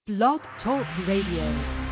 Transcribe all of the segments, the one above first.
Blog Talk Radio.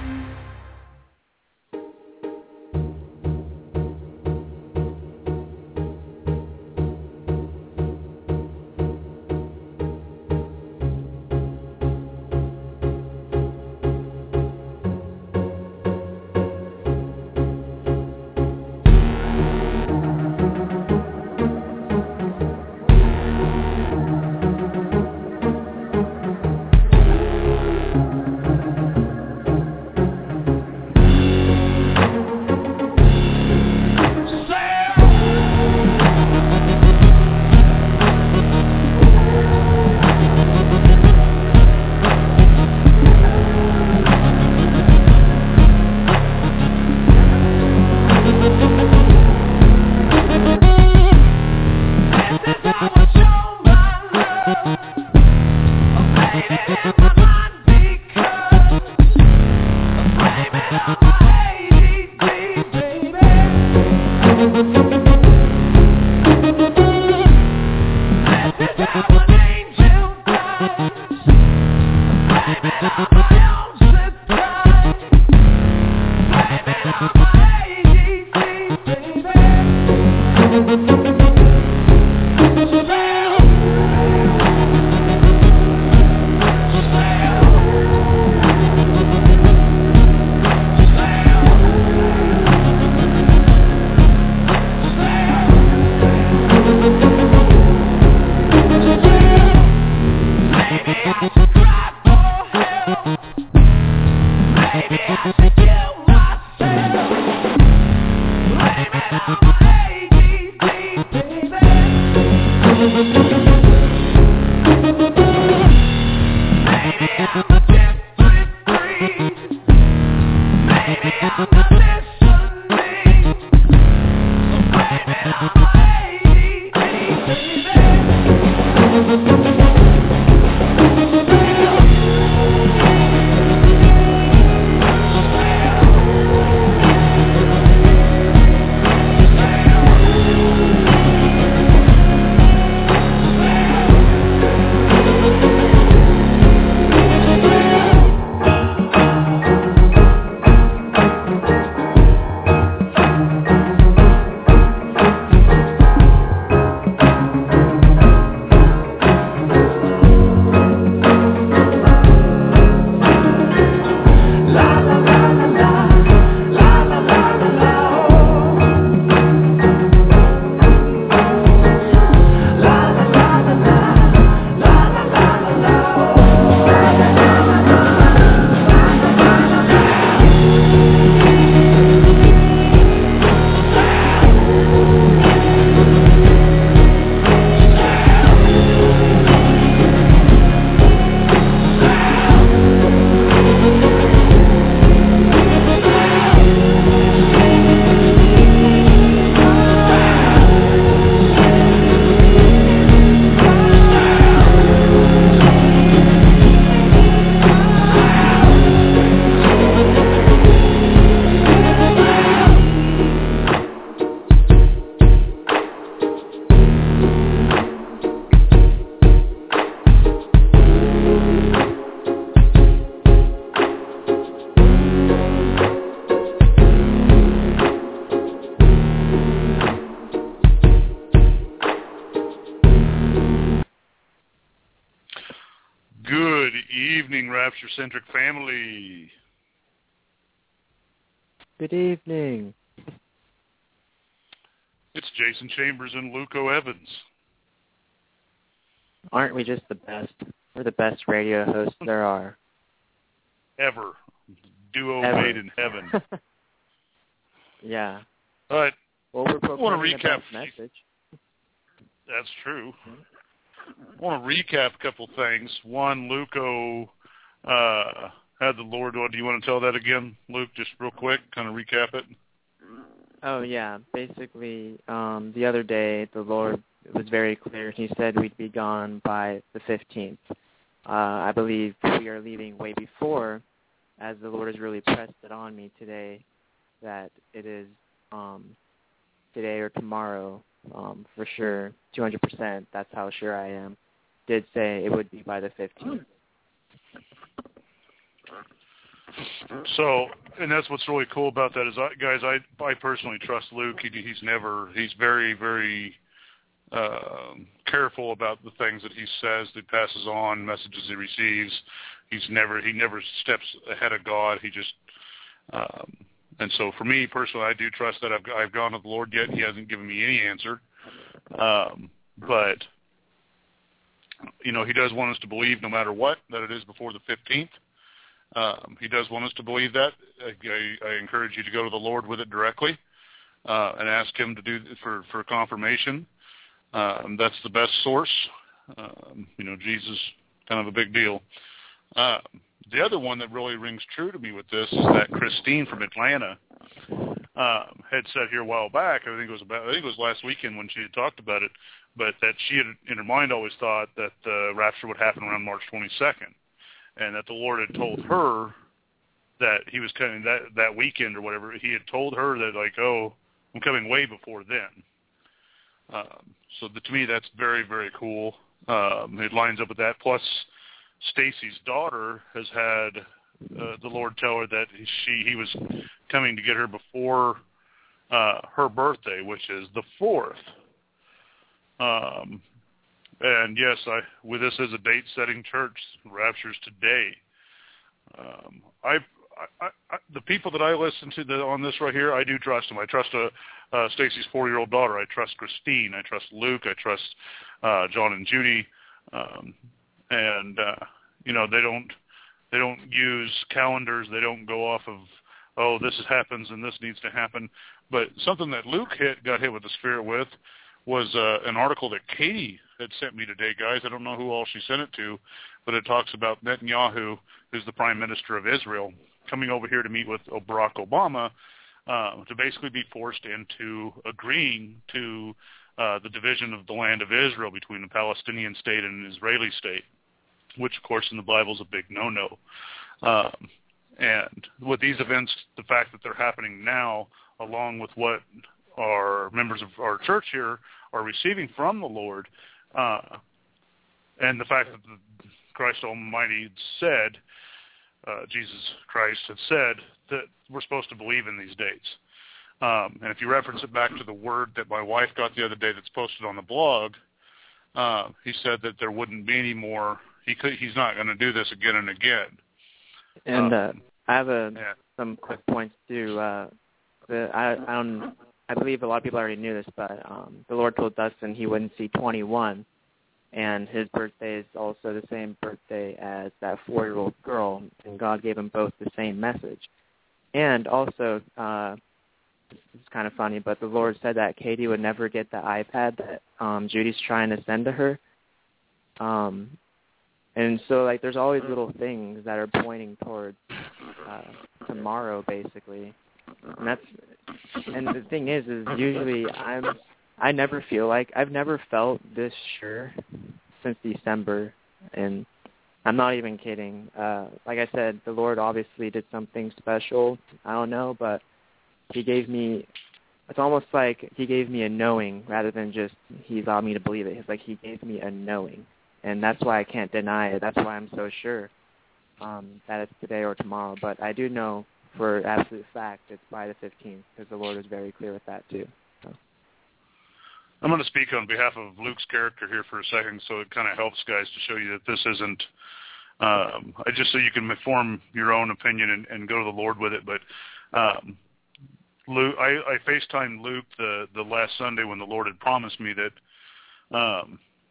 Centric family. Good evening. It's Jason Chambers and Luco Evans. Aren't we just the best? We're the best radio hosts there are. Ever. Duo Ever. made in heaven. Yeah. All right. Well, we're proclaiming a recap. The best message. That's true. I want to recap a couple things. One, Luco had the Lord. Do you want to tell that again, Luke, just real quick, kind of recap it? Oh, yeah. Basically, the other day, the Lord was very clear. He said we'd be gone by the 15th. I believe we are leaving way before, as the Lord has really pressed it on me today, that it is today or tomorrow, for sure, 200%. That's how sure I am. Did say it would be by the 15th. So, and that's what's really cool about that is, I personally trust Luke. He's very, very careful about the things that he says, that he passes on, messages he receives. He never steps ahead of God. He just, and so for me personally, I do trust that I've gone to the Lord yet. He hasn't given me any answer. But, he does want us to believe no matter what, that it is before the 15th. He does want us to believe that. I encourage you to go to the Lord with it directly and ask him to do for confirmation. That's the best source. Jesus, kind of a big deal. The other one that really rings true to me with this is that Christine from Atlanta had said here a while back. I think it was last weekend when she had talked about it, but that she had in her mind always thought that the rapture would happen around March 22nd, and that the Lord had told her that he was coming that weekend or whatever. He had told her that I'm coming way before then. So to me, that's very, very cool. It lines up with that. Plus, Stacy's daughter has had the Lord tell her that he was coming to get her before her birthday, which is the 4th. And yes, with this as a date-setting church, rapture's today. The people that I listen to on this right here, I do trust them. I trust Stacy's 4-year-old daughter. I trust Christine. I trust Luke. I trust John and Judy. They don't use calendars. They don't go off of, this happens and this needs to happen. But something that Luke got hit with the Spirit with was an article that Katie had sent me today, guys. I don't know who all she sent it to, but it talks about Netanyahu, who's the Prime Minister of Israel, coming over here to meet with Barack Obama to basically be forced into agreeing to the division of the land of Israel between the Palestinian state and an Israeli state, which, of course, in the Bible is a big no-no. And with these events, the fact that they're happening now, along with what our members of our church here are receiving from the Lord, and the fact that Christ Almighty said, Jesus Christ had said, that we're supposed to believe in these dates. And if you reference it back to the word that my wife got the other day that's posted on the blog, he said that there wouldn't be any more. He's not going to do this again and again. And I have some quick points too. I believe a lot of people already knew this, but the Lord told Dustin he wouldn't see 21, and his birthday is also the same birthday as that 4-year-old girl, and God gave them both the same message. And also, it's kind of funny, but the Lord said that Katie would never get the iPad that Judy's trying to send to her. And so, there's always little things that are pointing towards tomorrow, basically. And the thing is usually I never feel like I've never felt this sure since December, and I'm not even kidding. Like I said, the Lord obviously did something special. I don't know, but it's almost like he gave me a knowing rather than just he allowed me to believe it. It's like he gave me a knowing, and that's why I can't deny it. That's why I'm so sure that it's today or tomorrow. But I do know for absolute fact it's by the 15th, because the Lord is very clear with that too. So. I'm going to speak on behalf of Luke's character here for a second, so it kind of helps, guys, to show you that this isn't just so you can form your own opinion and go to the Lord with it. But Luke, I FaceTimed Luke the last Sunday when the Lord had promised me that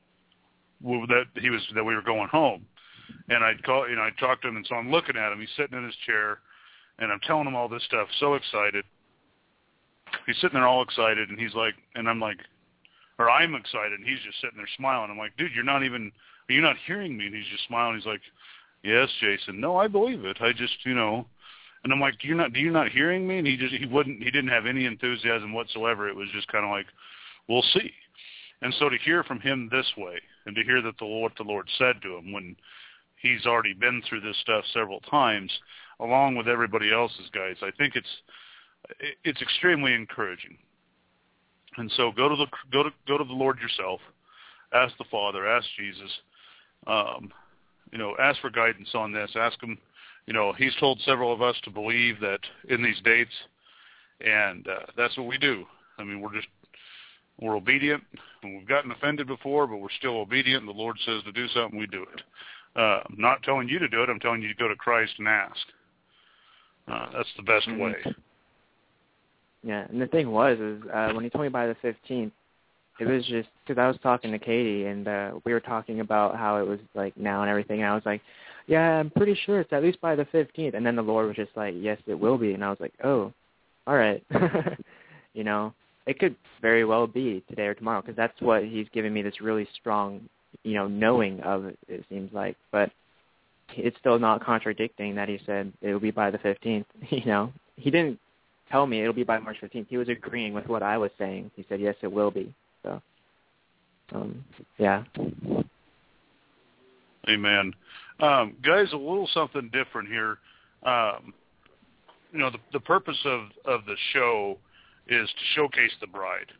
we were going home, and I talked to him, and so I'm looking at him. He's sitting in his chair. And I'm telling him all this stuff, so excited. He's sitting there all excited, and he's like, and I'm like, or I'm excited, and he's just sitting there smiling. I'm like, dude, are you not hearing me? And he's just smiling. He's like, yes, Jason. No, I believe it. I just, and I'm like, are you not hearing me? And he didn't have any enthusiasm whatsoever. It was just kind of like, we'll see. And so to hear from him this way, and to hear that what the Lord said to him when he's already been through this stuff several times, along with everybody else's, guys, I think it's extremely encouraging. And so go to the Lord yourself, ask the Father, ask Jesus, ask for guidance on this, ask him, He's told several of us to believe that in these dates, and that's what we do. I mean, we're obedient, and we've gotten offended before, but we're still obedient. The Lord says to do something, we do it. I'm not telling you to do it. I'm telling you to go to Christ and ask. That's the best way. Yeah, and the thing was, when he told me by the 15th, it was just because I was talking to Katie, and we were talking about how it was like now and everything, and I was like, yeah, I'm pretty sure it's at least by the 15th. And then the Lord was just like, yes, it will be. And I was like, oh, all right. It could very well be today or tomorrow, because that's what he's giving me, this really strong, knowing of it seems like. But it's still not contradicting that he said it will be by the 15th. He didn't tell me it'll be by March 15th. He was agreeing with what I was saying. He said, yes, it will be. So, yeah. Amen. Guys, a little something different here. The purpose of the show is to showcase the bride.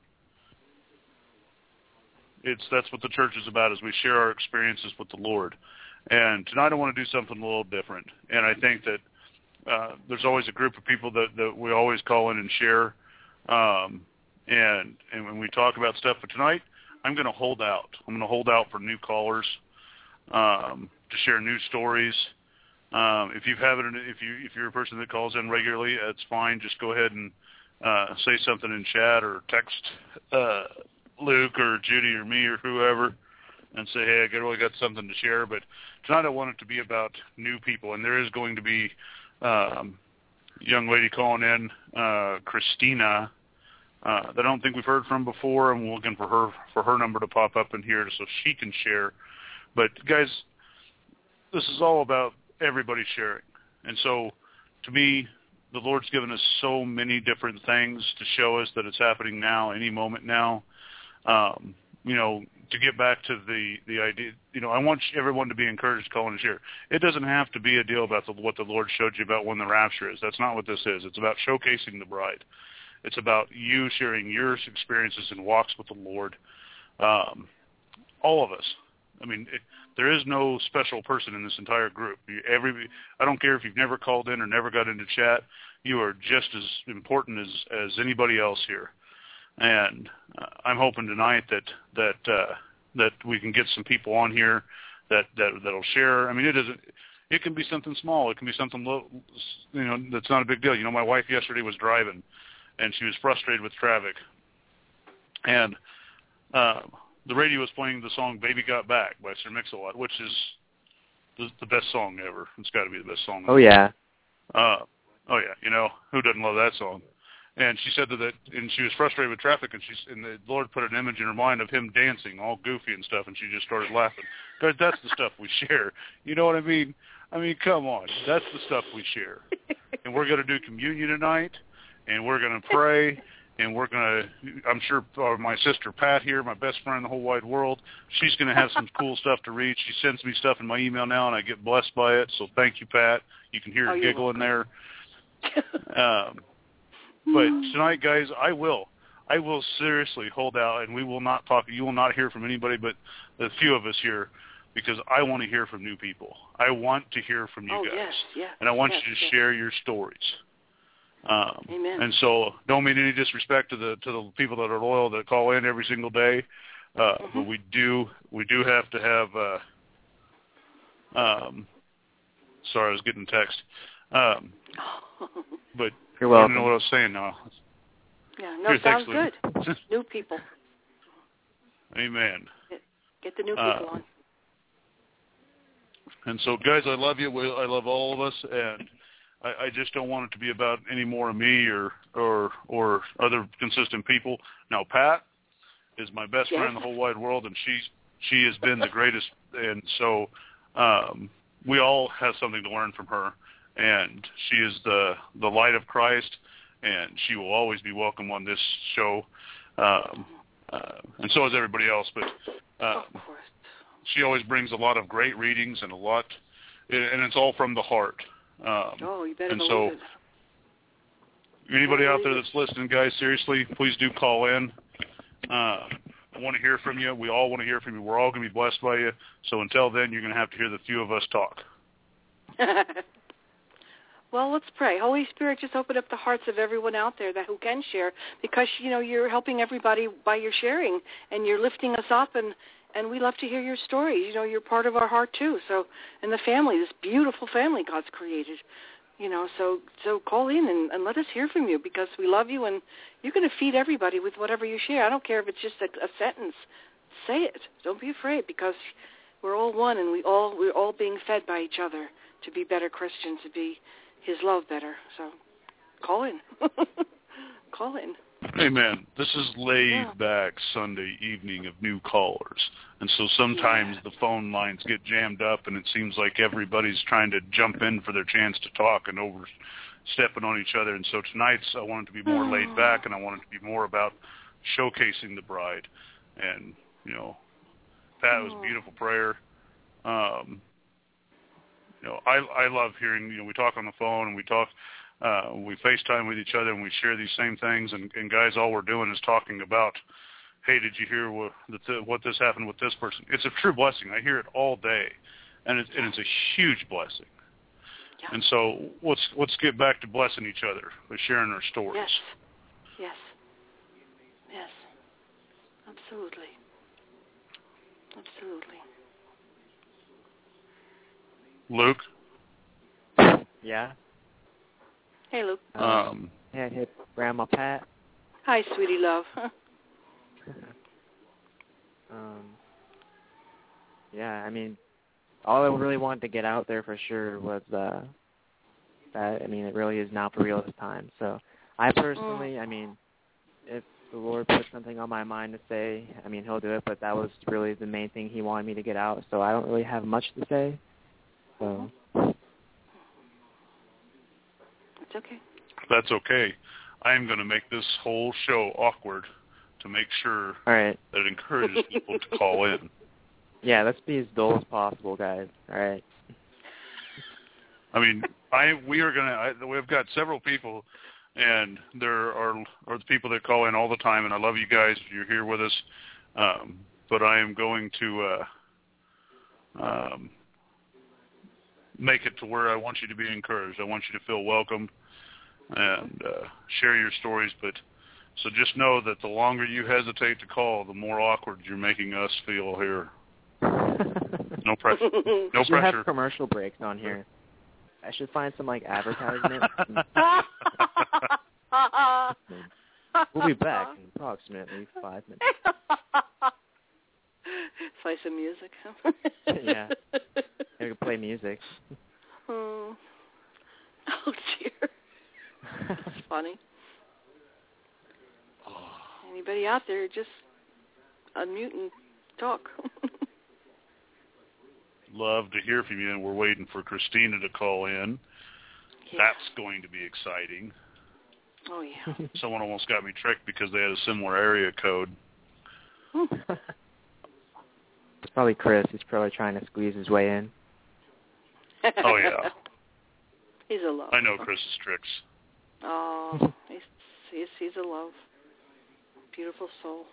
That's what the church is about, is we share our experiences with the Lord. And tonight I want to do something a little different. And I think that there's always a group of people that we always call in and share. And when we talk about stuff, but tonight I'm going to hold out. I'm going to hold out for new callers to share new stories. If you're a person that calls in regularly, that's fine. Just go ahead and say something in chat or text Luke or Judy or me or whoever and say, hey, I really got something to share. But tonight I want it to be about new people, and there is going to be a young lady calling in, Christina, that I don't think we've heard from before, and we're looking for her number to pop up in here so she can share. But guys, this is all about everybody sharing. And so to me, the Lord's given us so many different things to show us that it's happening now, any moment now. To get back to the idea, I want everyone to be encouraged to call and share. It doesn't have to be a deal about what the Lord showed you about when the rapture is. That's not what this is. It's about showcasing the bride. It's about you sharing your experiences and walks with the Lord. All of us. I mean, there is no special person in this entire group. I don't care if you've never called in or never got into chat. You are just as important as anybody else here. And I'm hoping tonight that we can get some people on here that'll share. I mean, it can be something small. It can be something that's not a big deal. My wife yesterday was driving, and she was frustrated with traffic, and the radio was playing the song "Baby Got Back" by Sir Mix-a-Lot, which is the best song ever. It's got to be the best song ever. Oh yeah. Who doesn't love that song? And she said that, and she was frustrated with traffic, and the Lord put an image in her mind of him dancing, all goofy and stuff, and she just started laughing. Because that's the stuff we share. You know what I mean? I mean, come on. That's the stuff we share. And we're going to do communion tonight, and we're going to pray, and I'm sure my sister Pat here, my best friend in the whole wide world, she's going to have some cool stuff to read. She sends me stuff in my email now, and I get blessed by it. So thank you, Pat. You can hear her giggle in there. But tonight, guys, I will seriously hold out, and we will not talk. You will not hear from anybody but a few of us here, because I want to hear from new people. I want to hear from you guys, and I want you to share your stories. Amen. And so, don't mean any disrespect to the people that are loyal that call in every single day, but we do have to have. Sorry, I was getting a text. But you're welcome. I don't know what I was saying now. Yeah, no, sounds good. New people. Amen. Get the new people on. And so, guys, I love you. I love all of us, and I just don't want it to be about any more of me or other consistent people. Now, Pat is my best friend in the whole wide world, and she has been the greatest. And so we all have something to learn from her. And she is the light of Christ, and she will always be welcome on this show. And so is everybody else. But she always brings a lot of great readings and and it's all from the heart. You better and so, anybody out there that's listening, guys, seriously, please do call in. I want to hear from you. We all want to hear from you. We're all going to be blessed by you. So until then, you're going to have to hear the few of us talk. Well, let's pray. Holy Spirit, just open up the hearts of everyone out there who can share, because, you're helping everybody by your sharing, and you're lifting us up, and we love to hear your stories. You're part of our heart, too. So, and the family, this beautiful family God's created, so call in and let us hear from you, because we love you, and you're going to feed everybody with whatever you share. I don't care if it's just a sentence. Say it. Don't be afraid, because we're all one, and we're all being fed by each other to be better Christians, to be His love better. So call in. Call in. Amen. This is laid back Sunday evening of new callers. And so sometimes the phone lines get jammed up, and it seems like everybody's trying to jump in for their chance to talk and overstepping on each other. And so tonight's, I want it to be more laid back, and I want it to be more about showcasing the bride. And, that was a beautiful prayer. I love hearing, we talk on the phone, and we FaceTime with each other, and we share these same things, and guys, all we're doing is talking about, hey, did you hear what this happened with this person? It's a true blessing. I hear it all day, and it's a huge blessing. Yeah. And so let's get back to blessing each other by sharing our stories. Yes. Absolutely. Luke? Yeah? Hey, Luke. Hey, Grandma Pat. Hi, sweetie love. Yeah, I mean, all I really wanted to get out there for sure was that, it really is now for real this time. So I personally, if the Lord puts something on my mind to say, He'll do it, but that was really the main thing He wanted me to get out, so I don't really have much to say. So. It's okay. That's okay. I am going to make this whole show awkward to make sure that it encourages people to call in. Yeah, let's be as dull as possible, guys. All right. We've got several people, and there are the people that call in all the time, and I love you guys. You're here with us. But I am going to make it to where I want you to be encouraged. I want you to feel welcome and share your stories. So just know that the longer you hesitate to call, the more awkward you're making us feel here. No pressure. No pressure. Have commercial breaks on here. I should find some advertisement. We'll be back in approximately 5 minutes. Play some music. Yeah. I can play music. Oh dear. That's funny. Anybody out there, just unmute and talk. Love to hear from you, and we're waiting for Christina to call in. Yeah. That's going to be exciting. Oh, yeah. Someone almost got me tricked because they had a similar area code. It's probably Chris. He's probably trying to squeeze his way in. Oh, yeah. He's a love. I know Chris's tricks. Oh, he's a love. Beautiful soul.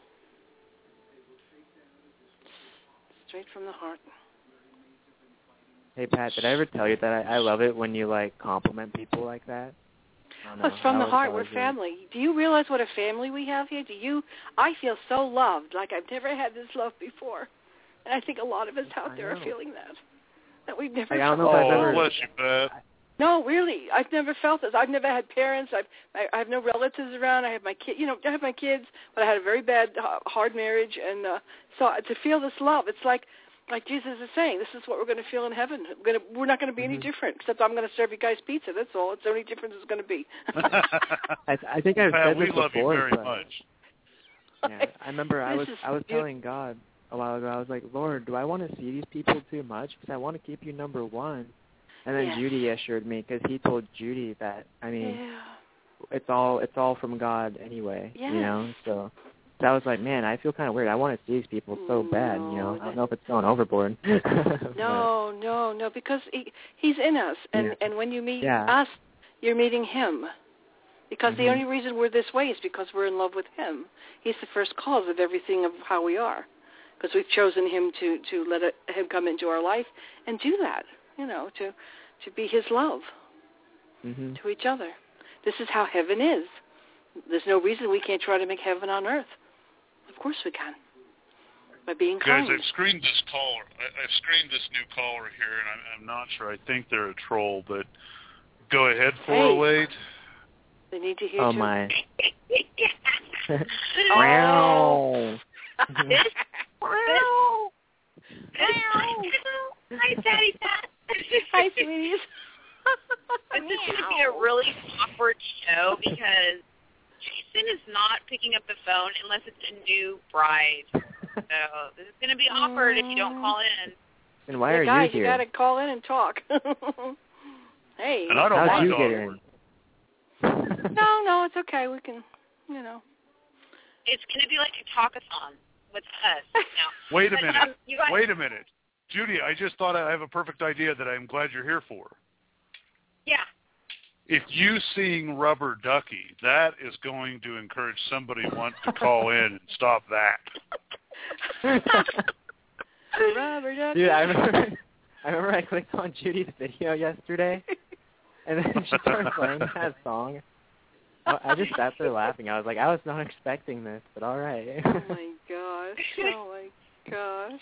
Straight from the heart. Hey, Pat, did I ever tell you that I love it when you, compliment people like that? It's from the heart. We're family. Do you realize what a family we have here? I feel so loved, like I've never had this love before. And I think a lot of us out there are feeling that we've never felt. I don't know if I've ever... bless you, Pat. No, really, I've never felt this. I've never had parents. I have no relatives around. I have my I have my kids, but I had a very bad, hard marriage, and so to feel this love, it's like Jesus is saying, this is what we're going to feel in heaven. We're not going to be any different, except I'm going to serve you guys pizza. That's all. It's the only difference it's going to be. I think I've said this before. We love you very much. Yeah, I remember I was telling God a while ago. I was like, Lord, do I want to see these people too much? Because I want to keep you number one. And then Judy assured me, because he told Judy that, it's all from God anyway, so I was like, man, I feel kind of weird. I want to see these people so bad, I don't know if it's going overboard. No, because he's in us, and when you meet us, you're meeting him. Because the only reason we're this way is because we're in love with him. He's the first cause of everything of how we are, because we've chosen him to let him come into our life and do that, to be his love. to each other. This is how heaven is. There's no reason we can't try to make heaven on earth. Of course we can. By being kind. Guys, I've screened this caller. I've screened this new caller here, and I'm not sure. I think they're a troll, but go ahead, 408. They need to hear Oh, too. my. Oh. Hi, Daddy Pat. Hi, sweeties. This is going to be a really awkward show because Jason is not picking up the phone unless it's a new bride. So this is going to be awkward if you don't call in. And why are guys, you here? You got to call in and talk. Hey. And I don't How'd mind you get awkward. in? No, it's okay. We can, It's going to be like a talkathon with us now. Wait a But, minute. you guys, Wait a minute. Judy, I just thought I have a perfect idea that I'm glad you're here for. Yeah. If you sing Rubber Ducky, that is going to encourage somebody want to call in and stop that. Rubber ducky. Dude, I remember I clicked on Judy's video yesterday, and then she started playing that song. I just sat there laughing. I was like, I was not expecting this, but all right. Oh, my gosh. Oh, my gosh.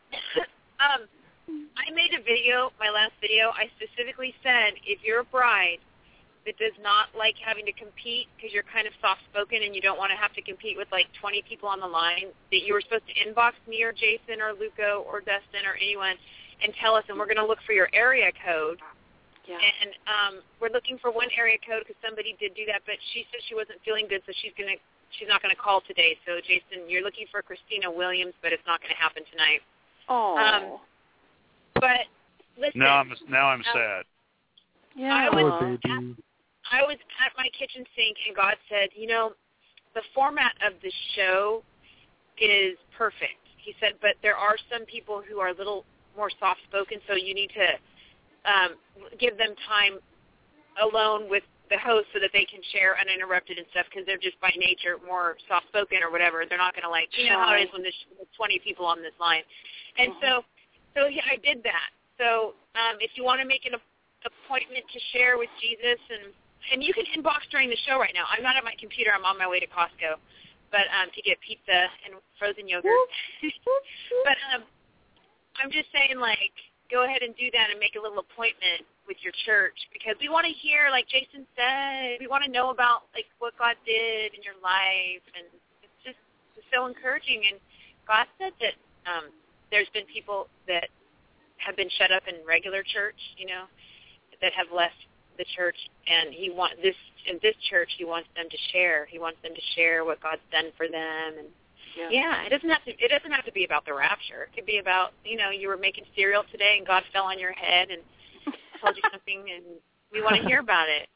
I made a video, my last video. I specifically said if you're a bride that does not like having to compete because you're kind of soft-spoken and you don't want to have to compete with like 20 people on the line, that you were supposed to inbox me or Jason or Luco or Dustin or anyone and tell us, and we're going to look for your area code. Yeah. And we're looking for one area code because somebody did do that, but she said she wasn't feeling good, so she's not going to call today. So, Jason, you're looking for Christina Williams, but it's not going to happen tonight. Oh. But listen. Now I'm sad. Yeah. I was at my kitchen sink, and God said, the format of the show is perfect. He said, but there are some people who are a little more soft-spoken, so you need to give them time alone with the host so that they can share uninterrupted and stuff because they're just by nature more soft-spoken or whatever. They're not going to you know how it is when there's 20 people on this line. And so yeah, I did that. So if you want to make an appointment to share with Jesus, and you can inbox during the show right now. I'm not at my computer. I'm on my way to Costco, but to get pizza and frozen yogurt. But I'm just saying, go ahead and do that and make a little appointment with your church because we want to hear, like Jason said, we want to know about what God did in your life, and it's so encouraging. And God said that there's been people that have been shut up in regular church, that have left the church, and in this church he wants them to share. He wants them to share what God's done for them, and it doesn't have to be about the rapture. It could be about you were making cereal today and God fell on your head and told you something, and we want to hear about it.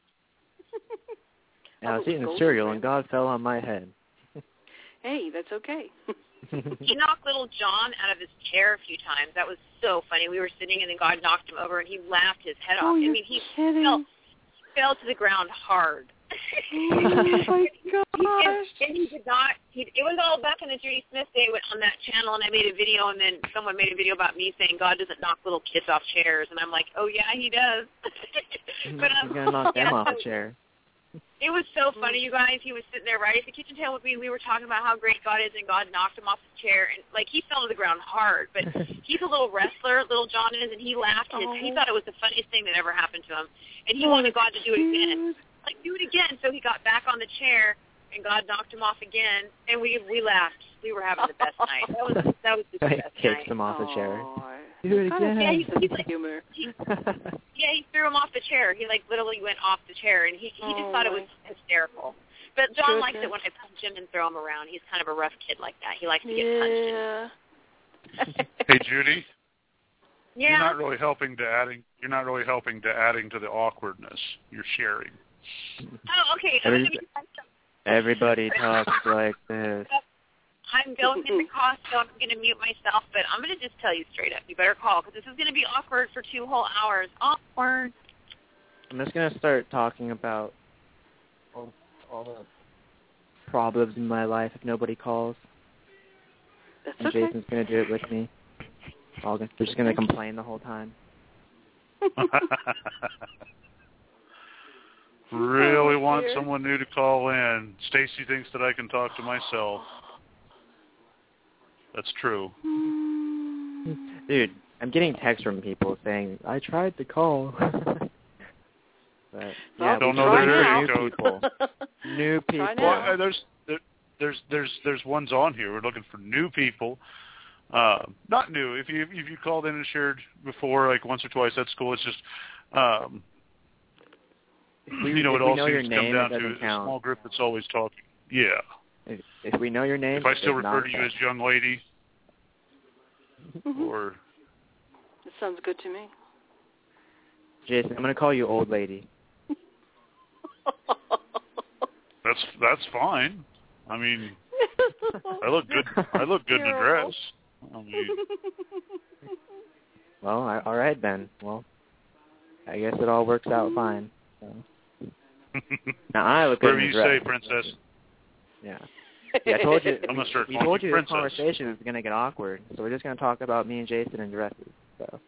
I was eating cereal and God fell on my head. Hey, that's okay. He knocked little John out of his chair a few times. That was so funny. We were sitting and then God knocked him over and he laughed his head off. He fell to the ground hard. Oh my gosh. And he did not. It was all back in the Judy Smith day on that channel, and I made a video, and then someone made a video about me saying God doesn't knock little kids off chairs, and I'm like, oh yeah, he does. But He's gonna knock them off a chair. It was so funny, you guys. He was sitting there right at the kitchen table with me. We were talking about how great God is, and God knocked him off his chair, and he fell to the ground hard. But he's a little wrestler, little John is, and he laughed. He thought it was the funniest thing that ever happened to him, and he wanted God to do it again. Do it again. So he got back on the chair, and God knocked him off again, and we laughed. We were having the best night. That was just the best night. Kicked him off the chair. Do it again. Yeah, he threw him off the chair. He literally went off the chair, and he just thought it was hysterical. But John likes it when I punch him and throw him around. He's kind of a rough kid like that. He likes to get punched. Hey, Judy. Yeah. You're not really helping to adding to the awkwardness. You're sharing. Oh, okay. Everybody talks like this. I'm going into Costco. I'm going to mute myself, but I'm going to just tell you straight up. You better call because this is going to be awkward for 2 whole hours. Awkward. I'm just going to start talking about all the problems in my life if nobody calls. That's and okay. Jason's going to do it with me. We're just going to complain the whole time. really want someone new to call in. Stacy thinks that I can talk to myself. That's true. Dude, I'm getting texts from people saying, I tried to call. But, yeah, don't know the area code. New people. Well, there's ones on here. We're looking for new people. Not new. If you called in and shared before, like once or twice, that's cool. It's just, it all seems to come down to a small group that's always talking. Yeah. If we know your name, if I still refer to you as young lady, or that sounds good to me. Jason, I'm going to call you old lady. That's fine. I mean, I look good. I look good in a dress. I mean, well, all right then. Well, I guess it all works out fine. So. Now I look good in a dress. Whatever you say, princess. Yeah. Yeah, I told you. I'm gonna start we calling told you you princess. This conversation is going to get awkward, so we're just going to talk about me and Jason in dresses. So.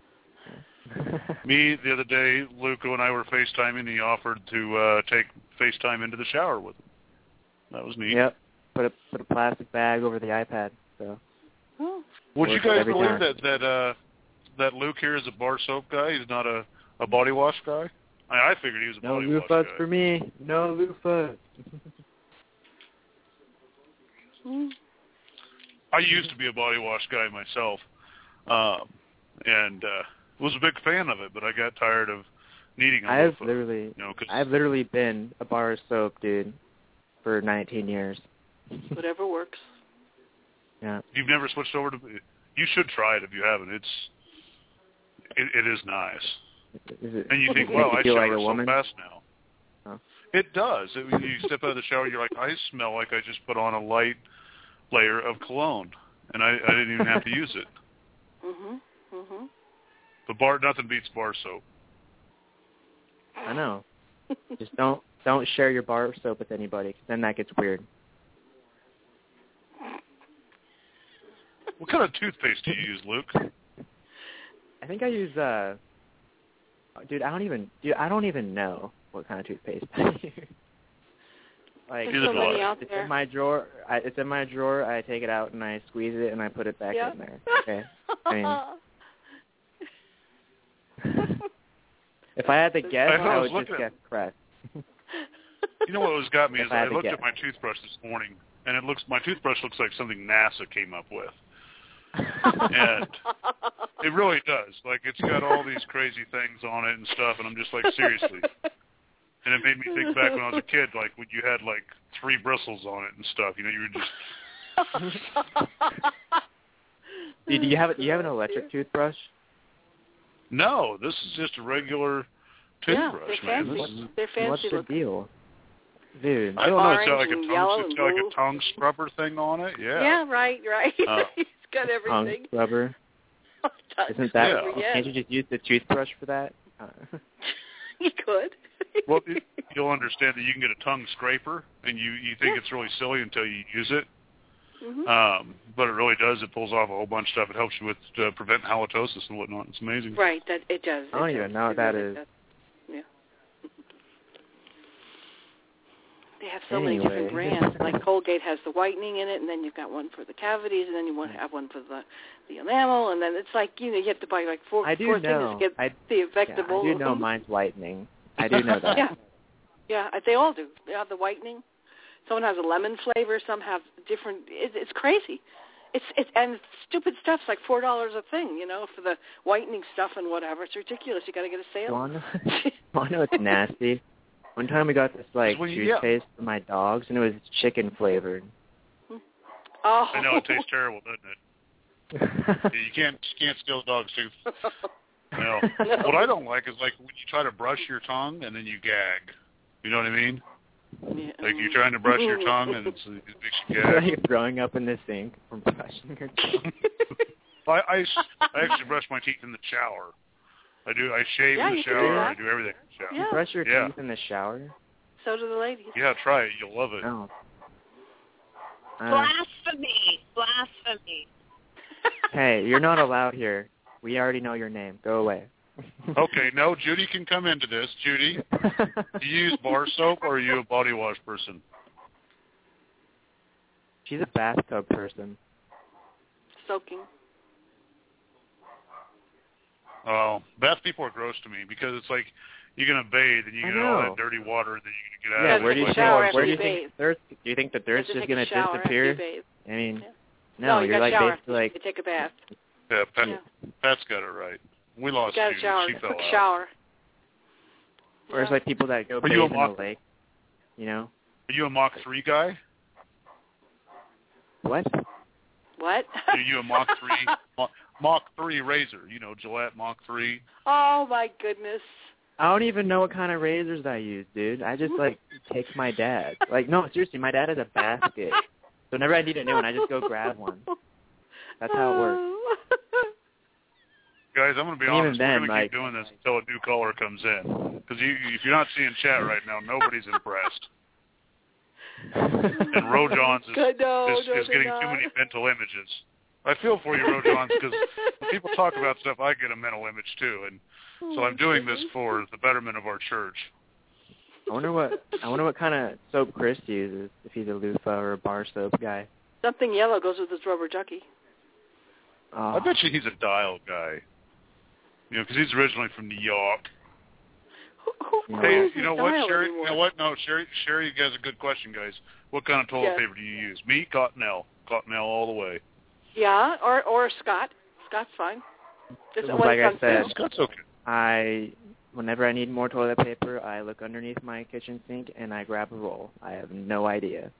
Me, the other day, Luca and I were FaceTiming. He offered to take FaceTime into the shower with him. That was neat. Yep. Put a plastic bag over the iPad. So. Would you guys believe that Luke here is a bar soap guy? He's not a body wash guy? I figured he was a body wash guy. No loofahs for me. No loofahs. I used to be a body wash guy myself, and was a big fan of it, but I got tired of needing a loofah. I've literally been a bar of soap dude for 19 years. Whatever works. Yeah. You've never switched over to? You should try it if you haven't. It is nice. And you think, well, I shower so fast now. Oh. It does. When you step out of the shower, you're like, I smell like I just put on a light layer of cologne, and I didn't even have to use it. But nothing beats bar soap. I know. Just don't share your bar soap with anybody, because then that gets weird. What kind of toothpaste do you use, Luke? I think I use dude, I don't even know what kind of toothpaste I use. Like, there's so many out there. In my drawer. It's in my drawer. I take it out and I squeeze it and I put it back in there. Okay. I mean, if I had to guess, I would just guess Crest. You know what got me is I looked at my toothbrush this morning, and my toothbrush looks like something NASA came up with. And it really does. Like, it's got all these crazy things on it and stuff, and I'm just like, seriously. And it made me think back when I was a kid, like when you had like 3 bristles on it and stuff. You were just. Do you have an electric toothbrush? No, this is just a regular toothbrush, they're man. Fancy. They're fancy. What's the deal, dude? I don't know. It's Orange got like a tongue scrubber thing on it. Yeah. Yeah, right. It's got everything. Tongue scrubber. Isn't that? Yeah. Can't you just use the toothbrush for that? You could. Well, you'll understand that you can get a tongue scraper, and you think it's really silly until you use it. But it really does. It pulls off a whole bunch of stuff. It helps you with prevent halitosis and whatnot. It's amazing. Right. That it does. I don't even know what that is. Yeah. They have so many different brands. Like Colgate has the whitening in it, and then you've got one for the cavities, and then you want to have one for the enamel, and then it's like you have to buy like four things to get the effectable. I do know mine's whitening. I do know that. Yeah, they all do. They have the whitening. Someone has a lemon flavor. Some have different. It's crazy. And stupid stuff's like $4 a thing, for the whitening stuff and whatever. It's ridiculous. You got to get a sale. I know it's nasty. One time we got this toothpaste for my dogs, and it was chicken flavored. Oh. I know, it tastes terrible, doesn't it? You can't steal a dog's tooth. No. What I don't like is like when you try to brush your tongue and then you gag. You know what I mean? Yeah. Like you're trying to brush your tongue and it makes you gag. Like you're throwing up in the sink from brushing your tongue. I actually brush my teeth in the shower. I do. I shave in the shower. I do everything in the shower. You brush your teeth in the shower? So do the ladies. Yeah, try it. You'll love it. No. Blasphemy. Blasphemy. Hey, you're not allowed here. We already know your name. Go away. Okay, no, Judy can come into this. Judy, do you use bar soap or are you a body wash person? She's a bathtub person. Soaking. Oh, bath people are gross to me because it's like you're gonna bathe and you get all that dirty water and then you get out. Yeah, where do you think do you think the dirt's just gonna disappear? I mean, no, you're like basically like you take a bath. Yeah, Pat's got it right. We lost you. Judy. Shower. She fell out. Shower. Or it's like people that go bathe in the lake, you know? Are you a Mach 3 guy? What? What? Are you a Mach 3? Mach 3 razor, you know, Gillette Mach 3. Oh, my goodness. I don't even know what kind of razors I use, dude. I just, like, take my dad. Like, no, seriously, my dad has a basket. So whenever I need a new one, I just go grab one. That's how it works. Guys, I'm going to be honest. We're going to keep doing this until a new caller comes in. Because if you're not seeing chat right now, nobody's impressed. And Rojons is getting too many mental images. I feel for you, Rojons, because when people talk about stuff, I get a mental image too. And so I'm doing this for the betterment of our church. I wonder what kind of soap Chris uses, if he's a loofah or a bar soap guy. Something yellow goes with his rubber ducky. Oh. I bet you he's a Dial guy. You know, because he's originally from New York. Hey, you know what, Sherry? Anymore? You know what? No, Sherry has a good question, guys. What kind of toilet paper do you use? Me, Cottonelle. Cottonelle all the way. Yeah, or Scott. Scott's fine. Like I said, Scott's okay. Whenever I need more toilet paper, I look underneath my kitchen sink and I grab a roll. I have no idea.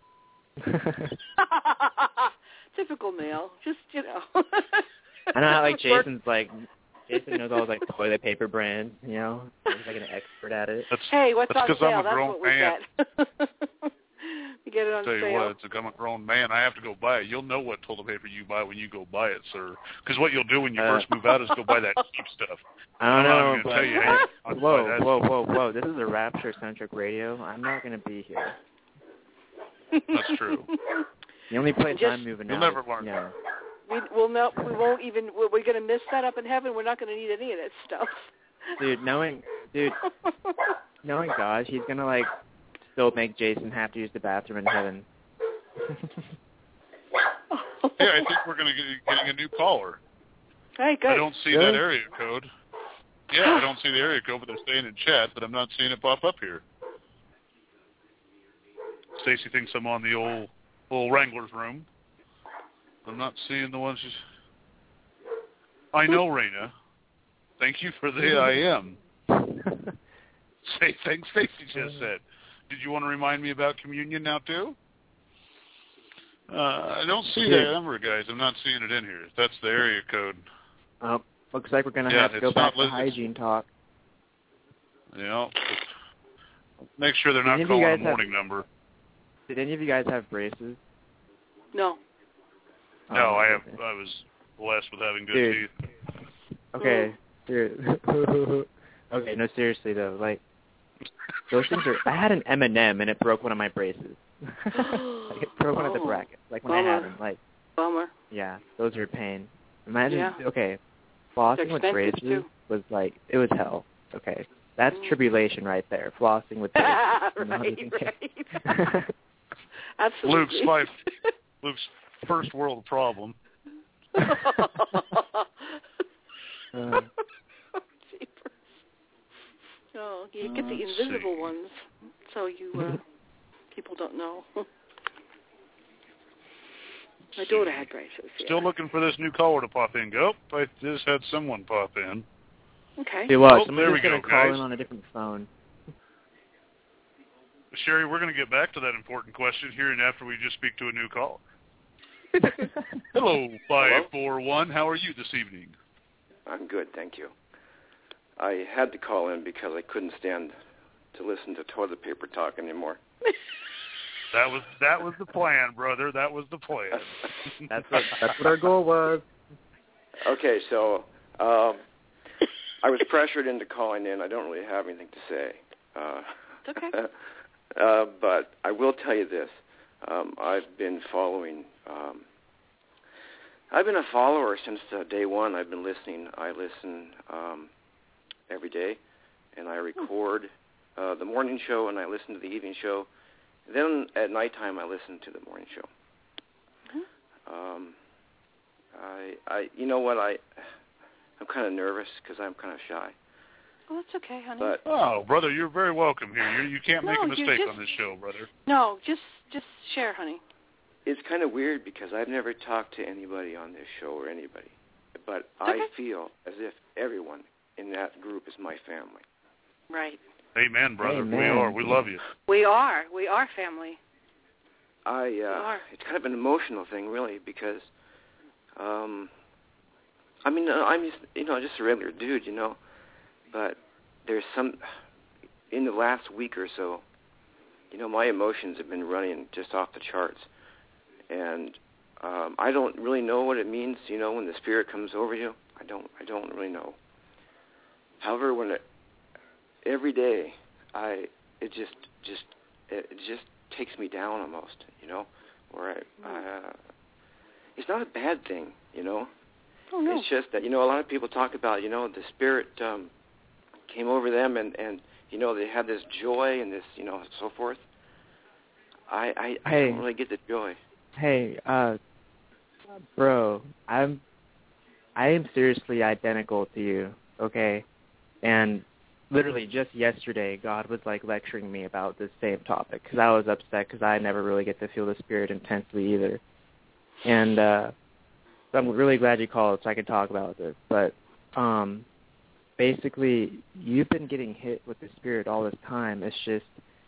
Typical male. Just, you know. I know how, like, Jason knows all, like, toilet paper brands, you know? He's, like, an expert at it. Hey, what's on sale? I'm a grown man. You get it on sale. Tell you what, I'm a grown man. I have to go buy it. You'll know what toilet paper you buy when you go buy it, sir. Because what you'll do when you first move out is go buy that cheap stuff. I don't know, but... Tell you, hey, whoa. This is a Rapture-centric radio. I'm not going to be here. That's true. The only place I'm moving you'll out. You'll never learn. Yeah. We won't even. We're going to miss that up in heaven. We're not going to need any of that stuff. Dude, knowing God, he's going to, like, still make Jason have to use the bathroom in heaven. Yeah, I think we're going to be getting a new caller. Hey, good. I don't see that area code. Yeah, I don't see the area code, but they're staying in chat, but I'm not seeing it pop up here. Stacy thinks I'm on the old Wrangler's room. I'm not seeing the ones she's... I know, Raina. Thank you for the I am. Say things Stacy just said. Did you want to remind me about communion now, too? I don't see that number, guys. I'm not seeing it in here. That's the area code. Looks like we're going to have to go back to hygiene talk. Yeah. Make sure they're not calling a morning number. Did any of you guys have braces? No. No, I was blessed with having good teeth. Okay. Okay, no, seriously, though. Like, those things are... I had an M&M, and it broke one of my braces. Like, it broke one of the brackets. Like, when I had them. Like, bummer. Yeah, those are a pain. Imagine, okay, flossing with braces was like... It was hell. Okay. That's tribulation right there. Flossing with braces. Right. Absolutely. Luke's first world problem. Oh, you get the invisible ones, so you people don't know. My daughter had braces. Still looking for this new caller to pop in. Go. I just had someone pop in. Okay. See what? Somebody's going to call in on a different phone. Sherry, we're going to get back to that important question here and after we just speak to a new caller. Hello, 541. How are you this evening? I'm good, thank you. I had to call in because I couldn't stand to listen to toilet paper talk anymore. That was the plan, brother. That was the plan. That's what our goal was. Okay, so I was pressured into calling in. I don't really have anything to say. It's okay. But I will tell you this. I've been following... I've been a follower since day one. I've been listening. I listen every day, and I record the morning show, and I listen to the evening show. Then at nighttime, I listen to the morning show. You know what? I'm kind of nervous because I'm kind of shy. Well, that's okay, honey. But, brother, you're very welcome here. You can't make a mistake on this show, brother. No, just share, honey. It's kind of weird because I've never talked to anybody on this show or anybody, but Okay. I feel as if everyone in that group is my family. Right. Amen, brother. Amen. We are. We love you. We are family. It's kind of an emotional thing, really, because, I'm just a regular dude, but there's in the last week or so, my emotions have been running just off the charts, and I don't really know what it means, when the Spirit comes over you. I don't really know. However, every day, it just takes me down almost, where it's not a bad thing, Oh, no. It's just that, a lot of people talk about, the Spirit came over them and they had this joy and this, so forth. I don't really get the joy. Hey, bro, I am seriously identical to you, okay? And literally just yesterday, God was lecturing me about this same topic because I was upset because I never really get to feel the Spirit intensely either. And so I'm really glad you called so I can talk about this. But basically, you've been getting hit with the Spirit all this time. It's just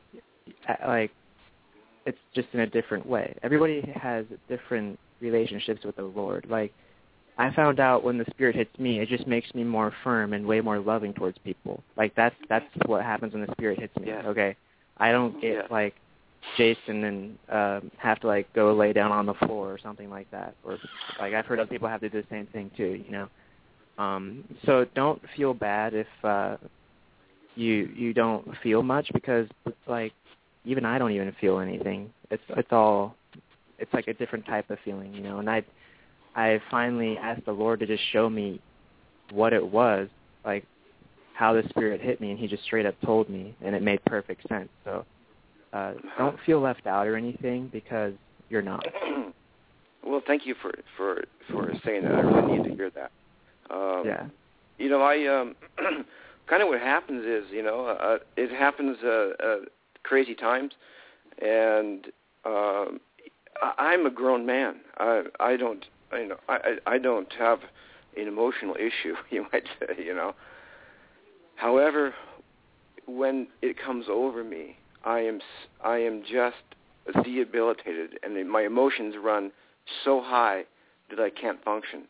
it's just in a different way. Everybody has different relationships with the Lord. I found out when the Spirit hits me, it just makes me more firm and way more loving towards people. That's what happens when the Spirit hits me. Yeah. Okay, I don't get Jason and have to go lay down on the floor or something like that. Or I've heard other people have to do the same thing too. So don't feel bad if you don't feel much because even I don't even feel anything. It's a different type of feeling, And I finally asked the Lord to just show me what it was, how the Spirit hit me, and He just straight up told me, and it made perfect sense. So don't feel left out or anything because you're not. Well, thank you for saying that. I really need to hear that. Yeah. I kind of what happens is, it happens crazy times, and I'm a grown man. I don't have an emotional issue, you might say, However, when it comes over me, I am just debilitated, and my emotions run so high that I can't function.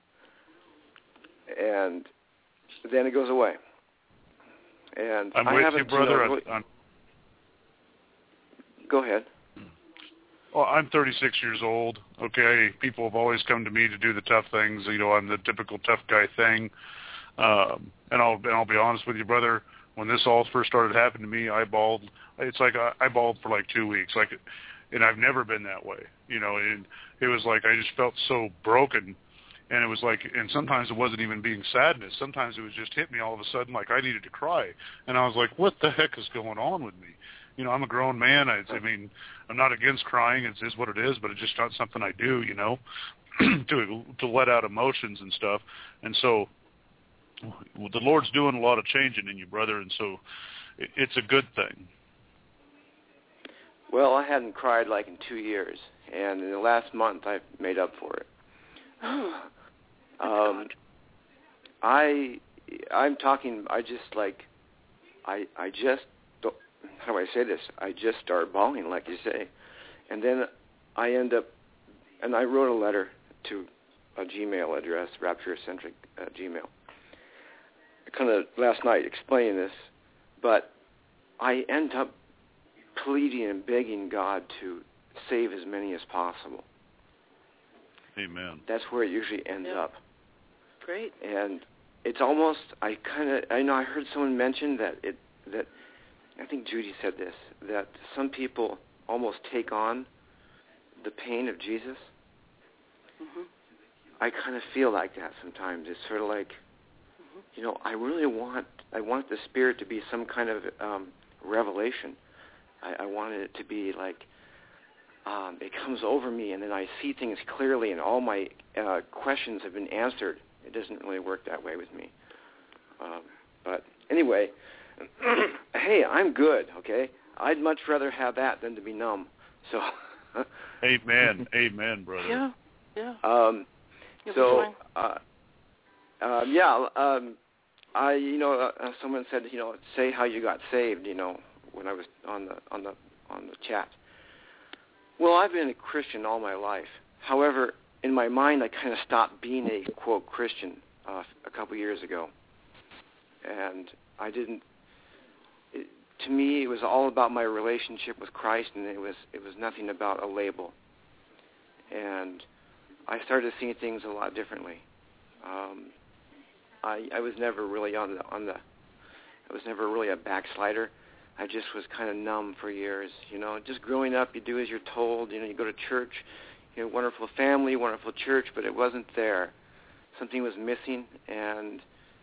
And then it goes away. And I'm I with haven't, you, brother. Go ahead. Well, I'm 36 years old, okay? People have always come to me to do the tough things. I'm the typical tough guy thing. And I'll be honest with you, brother, when this all first started happening to me, I bawled. It's I bawled for 2 weeks. And I've never been that way, and it was I just felt so broken. And it was and sometimes it wasn't even being sadness. Sometimes it was just hit me all of a sudden I needed to cry. And I was like, what the heck is going on with me? I'm a grown man. I'm not against crying. It's what it is, but it's just not something I do, to let out emotions and stuff. And so the Lord's doing a lot of changing in you, brother, and so it's a good thing. Well, I hadn't cried in 2 years, and in the last month I've made up for it. I'm talking. I just don't, how do I say this? I just start bawling, like you say, and then I end up, and I wrote a letter to a Gmail address, Rapture-centric Gmail, kind of last night explaining this, but I end up pleading and begging God to save as many as possible. Amen. That's where it usually ends up. Great. And it's almost, I heard someone mention that I think Judy said this, that some people almost take on the pain of Jesus. Mm-hmm. I kind of feel like that sometimes. It's sort of you know, I want the Spirit to be some kind of revelation. I wanted it to be like it comes over me, and then I see things clearly, and all my questions have been answered. It doesn't really work that way with me. But anyway, hey, I'm good, okay? I'd much rather have that than to be numb. So, amen, amen, brother. Yeah, yeah. Someone said, say how you got saved, when I was on the chat. Well, I've been a Christian all my life. However, in my mind, I kind of stopped being a quote Christian a couple years ago, and I didn't. To me, it was all about my relationship with Christ, and it was nothing about a label. And I started seeing things a lot differently. I was never really I was never really a backslider. I just was kind of numb for years. Just growing up, you do as you're told. You go to church, wonderful family, wonderful church, but it wasn't there. Something was missing, and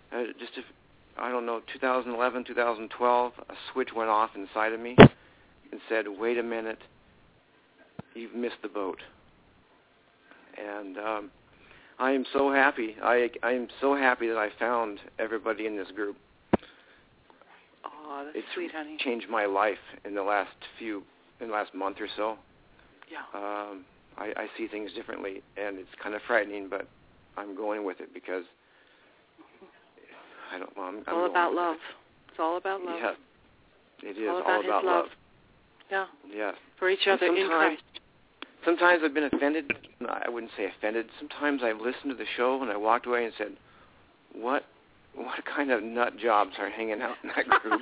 2011, 2012, a switch went off inside of me and said, wait a minute, you've missed the boat. And I am so happy. I am so happy that I found everybody in this group. Oh, that's sweet, honey. It's changed my life in the last month or so. Yeah. I see things differently, and it's kind of frightening, but I'm going with it because I'm all about love. It's all about love. Yeah, it is all about his love. Yeah. Yeah. For each other in Christ. Sometimes I've been offended. I wouldn't say offended. Sometimes I've listened to the show and I walked away and said, "What kind of nut jobs are hanging out in that group?"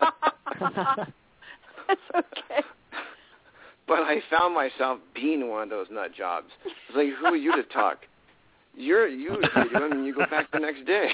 That's okay. But I found myself being one of those nut jobs. It's like, who are you to talk? You and you go back the next day.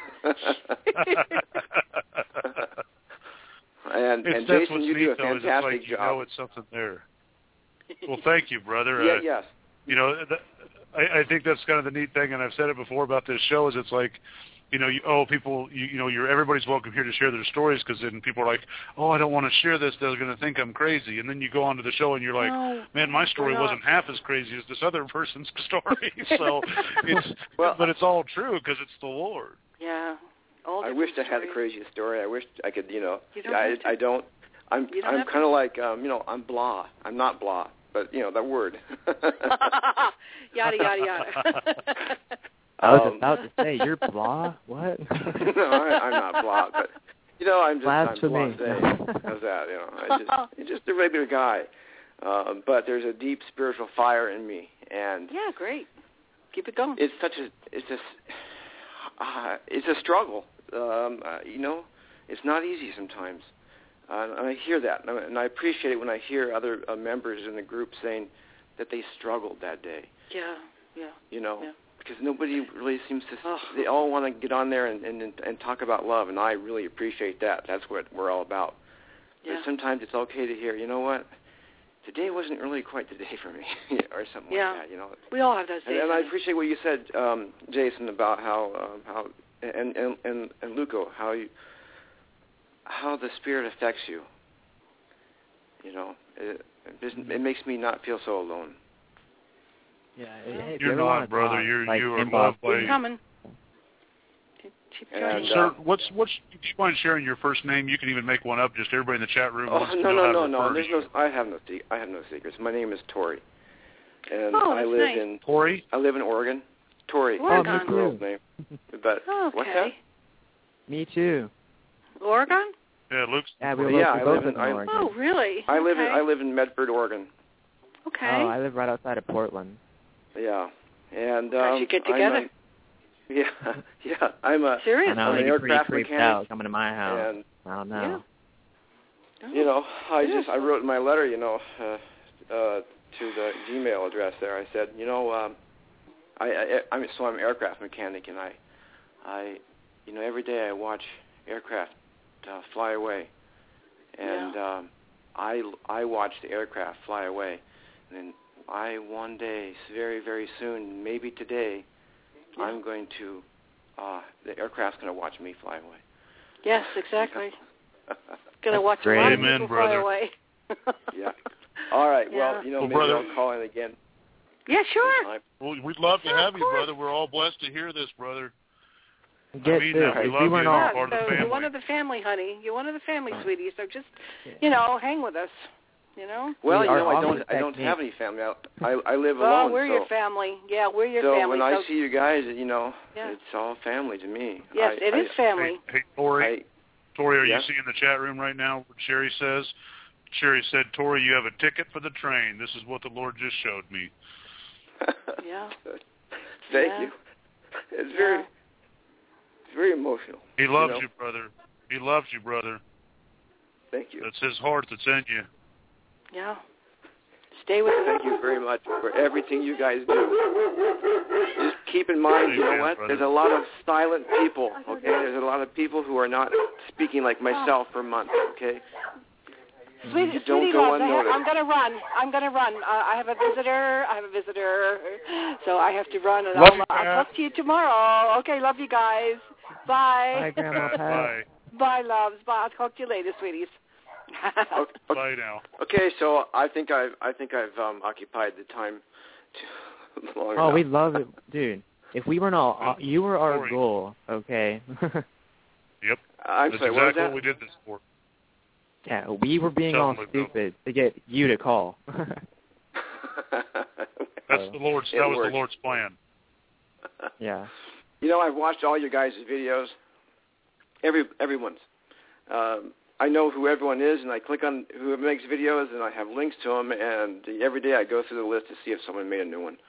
and Jason, you do a fantastic job. It's something there. Well, thank you, brother. Yes. I think that's kind of the neat thing, and I've said it before about this show, is it's like, everybody's welcome here to share their stories, because then people are like, oh, I don't want to share this, they're going to think I'm crazy. And then you go onto the show and you're like, man, my story wasn't half as crazy as this other person's story. So but it's all true because it's the Lord. Yeah. I wish I had a crazy story. I wish I could, I don't. I'm kind of like, I'm blah. I'm not blah, but, that word. Yada, yada, yada. I was about to say, you're blah? What? No, I'm not blah, but, I'm just Blasphemy. blasé. How's that? I'm just a regular guy. But there's a deep spiritual fire in me. And yeah, great. Keep it going. It's a struggle. It's not easy sometimes. And I hear that, and I appreciate it when I hear other members in the group saying that they struggled that day. Yeah. Because nobody really seems to. They all want to get on there and talk about love, and I really appreciate that. That's what we're all about. Yeah. But sometimes it's okay to hear, today wasn't really quite the day for me, or something like that. We all have those days. And I appreciate what you said, Jason, about how and Luco, how the Spirit affects you. It makes me not feel so alone. Yeah, you're not, brother. You are loved by. Keep coming. And, sir, do you mind sharing your first name? You can even make one up. Just everybody in the chat room. No. I have no secrets. My name is Tori, and I live in Tori. I live in Oregon. Tori, Oregon. That's a girl's name. But what's that? Me too. Oregon? Yeah, Luke's. Yeah, we both live in Oregon. Oh, really? I live in Medford, Oregon. Okay. Oh, I live right outside of Portland. Yeah, and you get together. I'm a serious. I'm an aircraft mechanic. Out coming to my house. And, I don't know. Yeah. I wrote in my letter, to the Gmail address there. I said, I'm an aircraft mechanic, and I every day I watch aircraft fly away, and I watch the aircraft fly away, and then one day, very, very soon, maybe today, I'm going to the aircraft's going to watch me fly away. Yes, exactly. Going to watch a lot of people fly away. Yeah. All right. Yeah. Well, maybe brother, I'll call in again. Yeah, sure. Well, we'd love to have you, brother. We're all blessed to hear this, brother. Get we this. love you. Weren't You're all, part of the family. You're one of the family, honey. You're one of the family, sweetie. So just, hang with us. Well, We I don't have any family. I live alone. We're your family. Yeah, we're your so family. When I see you guys, yeah. it's all family to me. Yes, it is family. Hey, Tori, are yes? you seeing the chat room right now what Sherry says? Sherry said, Tori, you have a ticket for the train. This is what the Lord just showed me. Yeah. Thank you. It's very emotional. He loves you, brother. He loves you, brother. Thank you. That's his heart that's in you. Yeah. Stay with us. Thank you very much for everything you guys do. Just keep in mind, you know what? Brother. There's a lot of silent people, okay? There's a lot of people who are not speaking like myself for months, okay? Sweetie go loves, unnoticed. I'm going to run. I have a visitor. So I have to run. And I'll talk to you tomorrow. Okay, love you guys. Bye. Bye, Grandma Pat. Bye. Bye, loves. Bye. I'll talk to you later, sweeties. Okay. Bye now. Okay, so I think I've occupied the time too long enough. We love it, dude. If we weren't all, you were our Sorry. goal, okay? Yep. I'm That's sorry, what was exactly that? what we did this for. Yeah, we were being all stupid to get you to call. That's the Lord's. That was the Lord's plan. Yeah. I've watched all your guys' videos. Everyone's. I know who everyone is, and I click on who makes videos, and I have links to them, and every day I go through the list to see if someone made a new one.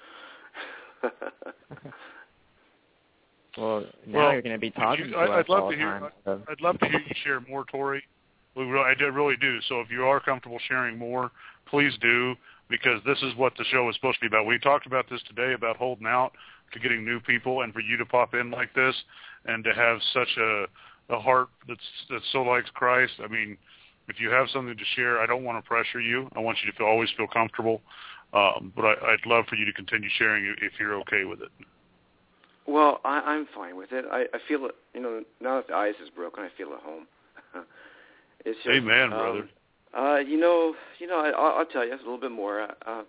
Well, now you're going to be talking to us all the time. I'd love to hear you share more, Tori. I really do. So if you are comfortable sharing more, please do, because this is what the show is supposed to be about. We talked about this today, about holding out to getting new people, and for you to pop in like this and to have such a heart that's so like Christ. I mean, if you have something to share, I don't want to pressure you. I want you to always feel comfortable. But I'd love for you to continue sharing if you're okay with it. Well, I'm fine with it. I feel it, now that the ice is broken, I feel at home. It's just, amen, brother. I'll tell you a little bit more.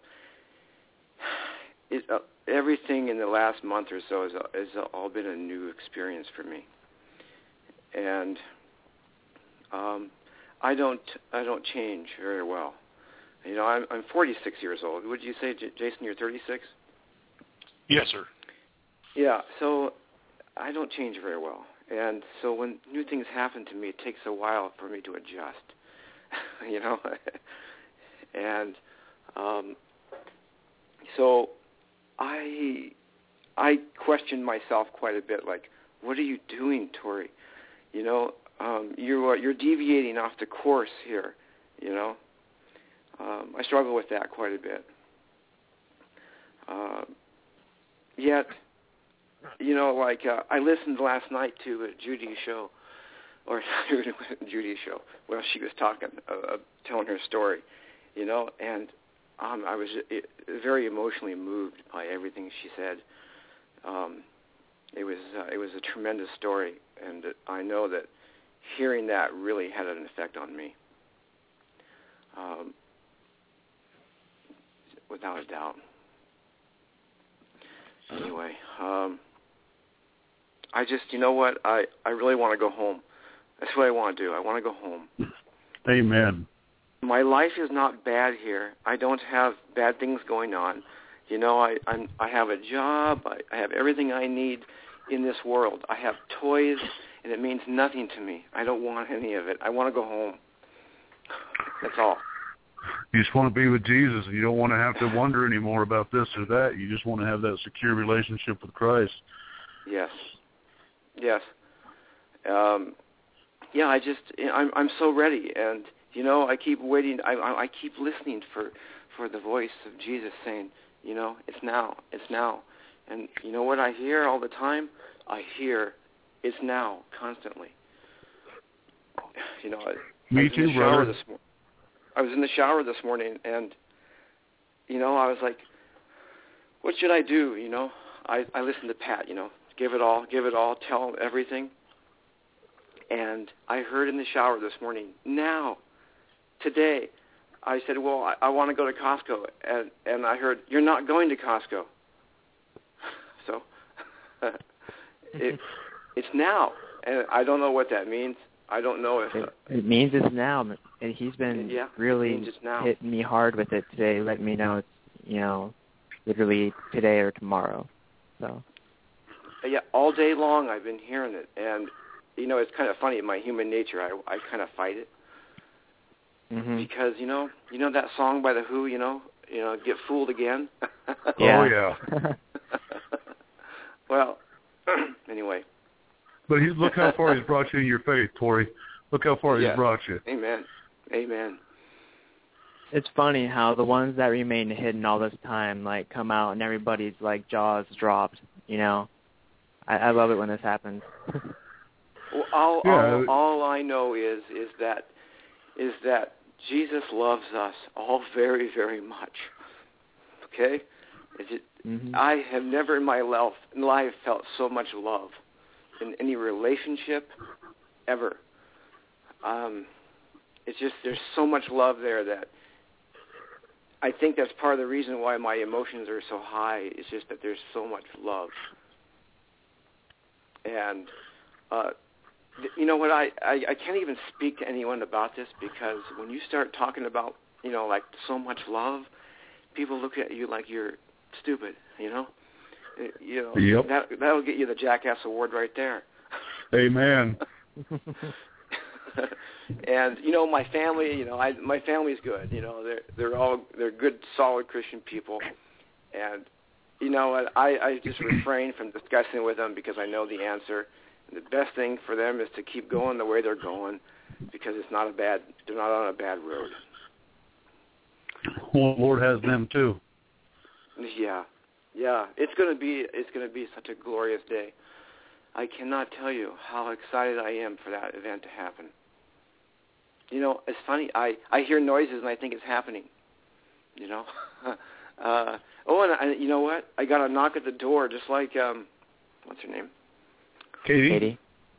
Everything in the last month or so has all been a new experience for me, and I don't change very well. I'm 46 years old. Would you say, Jason, you're 36? Yes, sir. Yeah. So I don't change very well. And so when new things happen to me, it takes a while for me to adjust, And so I question myself quite a bit, like, what are you doing, Tori? You're deviating off the course here, I struggle with that quite a bit. Yet, I listened last night to Judy's show, where she was talking, telling her story, and I was very emotionally moved by everything she said. It was a tremendous story, and I know that hearing that really had an effect on me, without a doubt. Anyway, I just, I really want to go home. That's what I want to do. I want to go home. Amen. My life is not bad here. I don't have bad things going on. I have a job. I have everything I need in this world. I have toys, and it means nothing to me. I don't want any of it. I want to go home. That's all. You just want to be with Jesus, and you don't want to have to wonder anymore about this or that. You just want to have that secure relationship with Christ. Yes. Yeah, I'm so ready, and I keep waiting. I keep listening for the voice of Jesus saying, it's now, and you know what I hear all the time? I hear, it's now, constantly. Me too, brother. I was in the shower this morning, and I was like, what should I do? I listened to Pat, give it all, tell them everything. And I heard in the shower this morning, now, today, I said, well, I want to go to Costco. And I heard, you're not going to Costco. So it's now. And I don't know what that means. I don't know if... It means it's now. And he's been really hitting me hard with it today, letting me know it's, literally today or tomorrow. So. Yeah, all day long I've been hearing it. And, it's kind of funny. In my human nature, I kind of fight it. Mm-hmm. Because, that song by The Who, Get Fooled Again? Yeah. Oh, yeah. Well, anyway. But look how far he's brought you in your faith, Tori. Look how far he's brought you. Amen. Amen. It's funny how the ones that remain hidden all this time, come out and everybody's, jaws dropped, I love it when this happens. Well, all I know is that Jesus loves us all very, very much. Okay? I have never in my life felt so much love in any relationship ever. It's just there's so much love there that I think that's part of the reason why my emotions are so high. It's just that there's so much love. And you know what? I can't even speak to anyone about this because when you start talking about so much love, people look at you like you're stupid. Yep. That'll get you the Jackass Award right there. Amen. And my family, my family's good. They're good, solid Christian people. And I just refrain from discussing with them because I know the answer. The best thing for them is to keep going the way they're going because they're not on a bad road. Well, the Lord has them too. Yeah. It's going to be such a glorious day. I cannot tell you how excited I am for that event to happen. It's funny. I hear noises and I think it's happening. And you know what? I got a knock at the door, just like what's her name? Katie.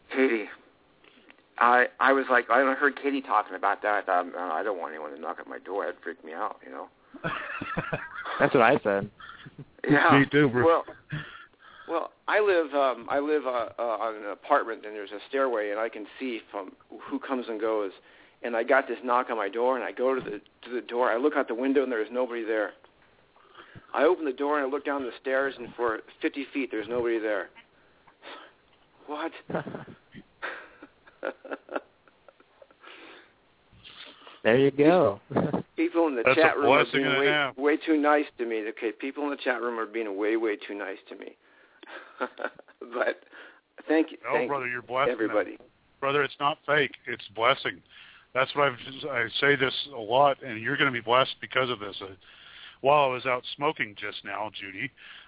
I was like, I heard Katie talking about that. I thought, I don't want anyone to knock at my door. It'd freak me out. That's what I said. Yeah. Me too, bro. Well, I live on an apartment, and there's a stairway, and I can see from who comes and goes. And I got this knock on my door, and I go to the door. I look out the window, and there's nobody there. I open the door, and I look down the stairs, and for 50 feet, there's nobody there. What? There you go. People in the chat room are being way too nice to me. Okay, people in the chat room are being way, way too nice to me. But thank you. No, brother, you're blessed. Everybody. Brother, it's not fake. It's blessing. That's what I say this a lot, and you're going to be blessed because of this. While I was out smoking just now, Judy,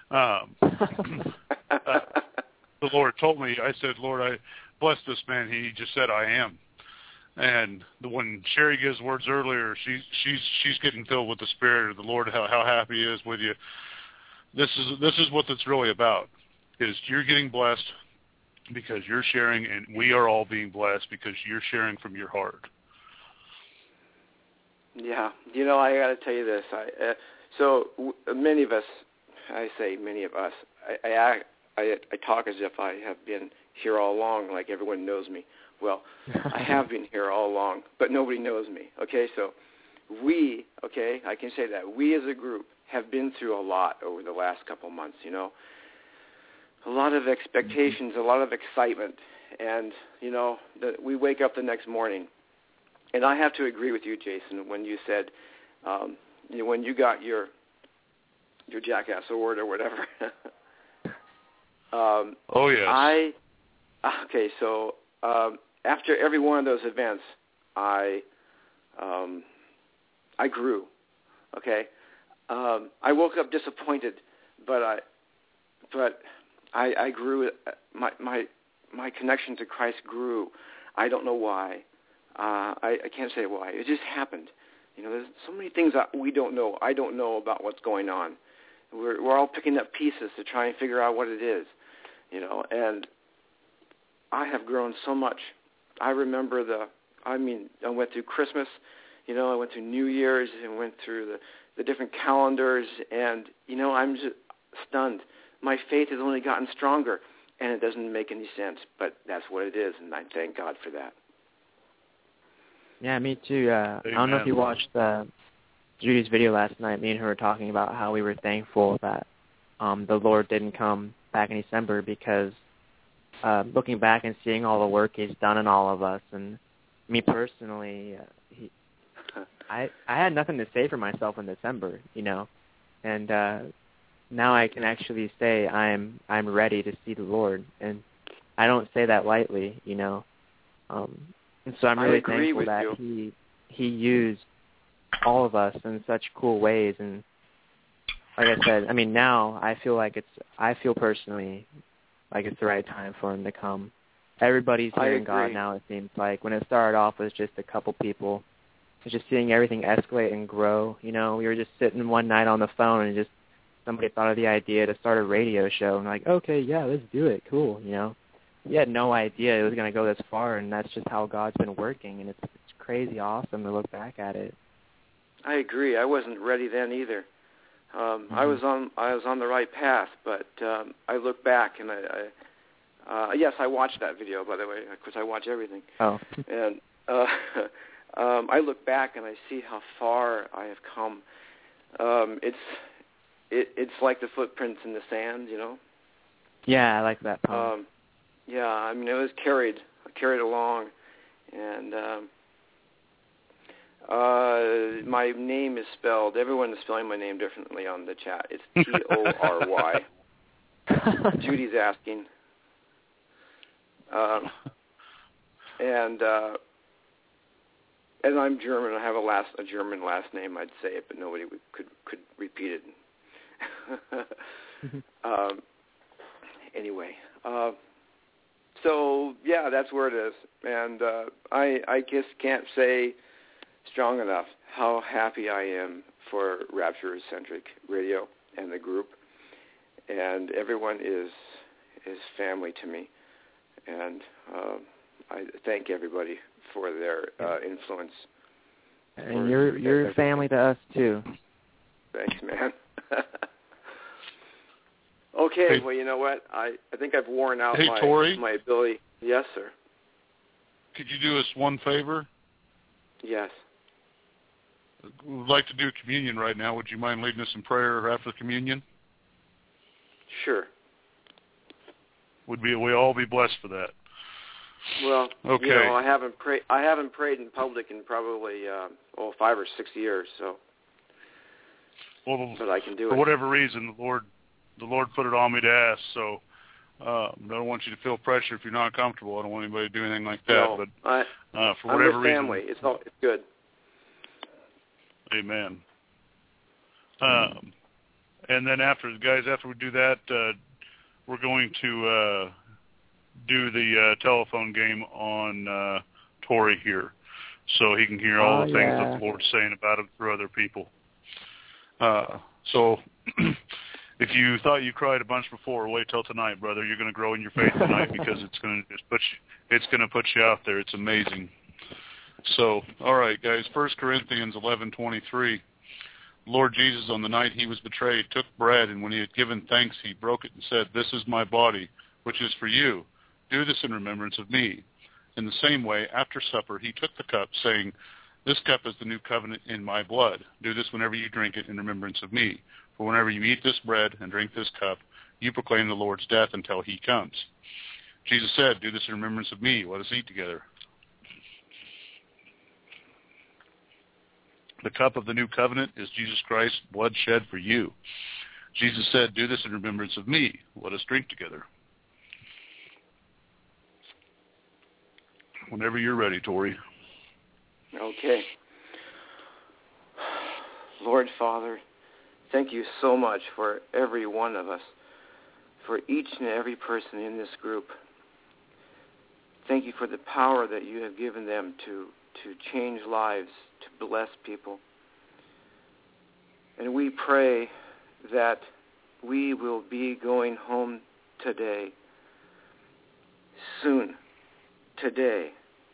the Lord told me, I said, Lord, I bless this man. He just said, I am. And when Sherry gives words earlier, she's getting filled with the Spirit of the Lord, how happy He is with you. This is what it's really about, is you're getting blessed because you're sharing, and we are all being blessed because you're sharing from your heart. Yeah. I got to tell you this. Many of us, I say many of us, I talk as if I have been here all along, like everyone knows me. Well, I have been here all along, but nobody knows me. Okay, so I can say that we as a group have been through a lot over the last couple months, a lot of expectations, a lot of excitement, and, we wake up the next morning. And I have to agree with you, Jason, when you said, when you got your Jackass Award or whatever. Oh, yes. After every one of those events, I grew. Okay, I woke up disappointed, but I grew. My connection to Christ grew. I don't know why. I can't say why. It just happened. There's so many things that we don't know. I don't know about what's going on. We're all picking up pieces to try and figure out what it is. and I have grown so much. I remember I went through Christmas, I went through New Year's and went through the different calendars, and, I'm just stunned. My faith has only gotten stronger, and it doesn't make any sense, but that's what it is, and I thank God for that. Yeah, me too. I don't know if you watched Judy's video last night. Me and her were talking about how we were thankful that the Lord didn't come back in December, because looking back and seeing all the work He's done in all of us, and me personally, I had nothing to say for myself in December, and now I can actually say I'm ready to see the Lord, and I don't say that lightly, and so I'm really thankful that He used all of us in such cool ways. And like I said, now I feel personally like it's the right time for Him to come. Everybody's hearing God now, it seems like. When it started off with just a couple people, just seeing everything escalate and grow. We were just sitting one night on the phone and just somebody thought of the idea to start a radio show. And like, okay, yeah, let's do it. Cool, We had no idea it was going to go this far, and that's just how God's been working, and it's crazy awesome to look back at it. I agree. I wasn't ready then either. I was on the right path, but I look back and yes, I watched that video, by the way, because I watch everything. Oh. And I look back and I see how far I have come. It's like the footprints in the sand, Yeah, I like that poem. Yeah, it was carried along, and my name is spelled. Everyone is spelling my name differently on the chat. It's Tory. Judy's asking, and I'm German. I have a German last name. I'd say it, but nobody could repeat it. Anyway. So, yeah, that's where it is. And I just can't say strong enough how happy I am for Rapture Centric Radio and the group. And everyone is family to me. And I thank everybody for their influence. And you're family to us, too. Thanks, man. Okay, well, you know what? I think I've worn out my ability. Yes, sir. Could you do us one favor? Yes. We'd like to do communion right now. Would you mind leading us in prayer after communion? Sure. Would we all be blessed for that? Well, okay. I haven't prayed in public in probably 5 or 6 years, so. Well, but I can do it. For whatever reason, the Lord put it on me to ask, so I don't want you to feel pressure if you're not comfortable. I don't want anybody to do anything like that. No, but for whatever reason, family. It's good. Amen. And then after we do that, we're going to do the telephone game on Tory here, so he can hear all the things that the Lord's saying about him through other people. So if you thought you cried a bunch before, wait till tonight, brother. You're going to grow in your faith tonight because it's going to put you out there. It's amazing. So, all right, guys. 1 Corinthians 11:23. Lord Jesus, on the night he was betrayed, took bread, and when he had given thanks, he broke it and said, "This is my body, which is for you. Do this in remembrance of me." In the same way, after supper, he took the cup, saying, "This cup is the new covenant in my blood. Do this whenever you drink it in remembrance of me. For whenever you eat this bread and drink this cup, you proclaim the Lord's death until he comes." Jesus said, "Do this in remembrance of me. Let us eat together." The cup of the new covenant is Jesus Christ's blood shed for you. Jesus said, "Do this in remembrance of me. Let us drink together." Whenever you're ready, Tory. Okay. Lord Father, thank you so much for every one of us, for each and every person in this group. Thank you for the power that you have given them to change lives, to bless people. And we pray that we will be going home today soon, today.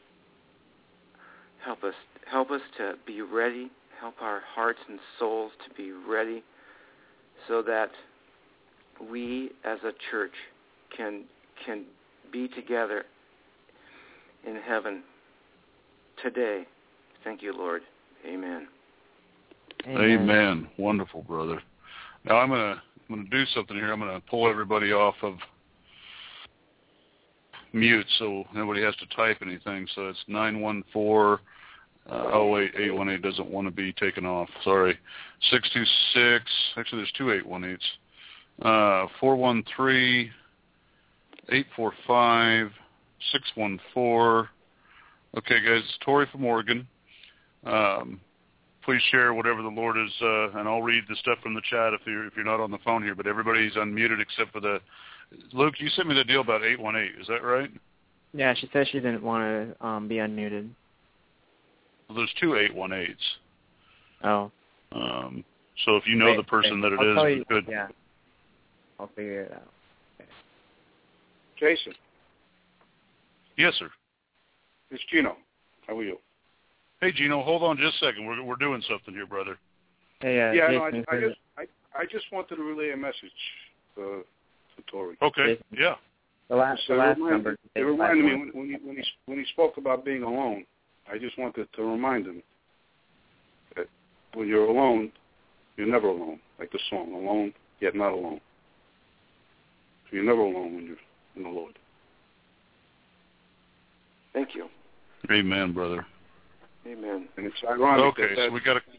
Help us to be ready. Help our hearts and souls to be ready so that we as a church can be together in heaven today. Thank you, Lord. Amen. Amen. Wonderful, brother. Now I'm gonna do something here. I'm gonna pull everybody off of mute so nobody has to type anything. So it's 914-08-818 doesn't want to be taken off. Sorry. 626. Actually, there's two 818s. 413-845-614. Okay, guys. It's Tori from Oregon. Please share whatever the Lord is, and I'll read the stuff from the chat if you're not on the phone here. But everybody's unmuted except for the Luke. You sent me the deal about 818. Is that right? Yeah, she said she didn't want to be unmuted. Well, there's two 818s. Oh. So if you know the person that it is, you could. Yeah. I'll figure it out. Okay. Jason. Yes, sir. It's Gino. How are you? Hey, Gino, hold on just a second. We're doing something here, brother. Hey, yeah, Jason, no, I just wanted to relay a message to Tori. Okay. Jason. Yeah. The last number. It reminded me when he spoke about being alone. I just wanted to remind him that when you're alone, you're never alone. Like the song, alone yet not alone. So you're never alone when you're in the Lord. Thank you. Amen, brother. Amen. And it's ironic. Okay, so we got to.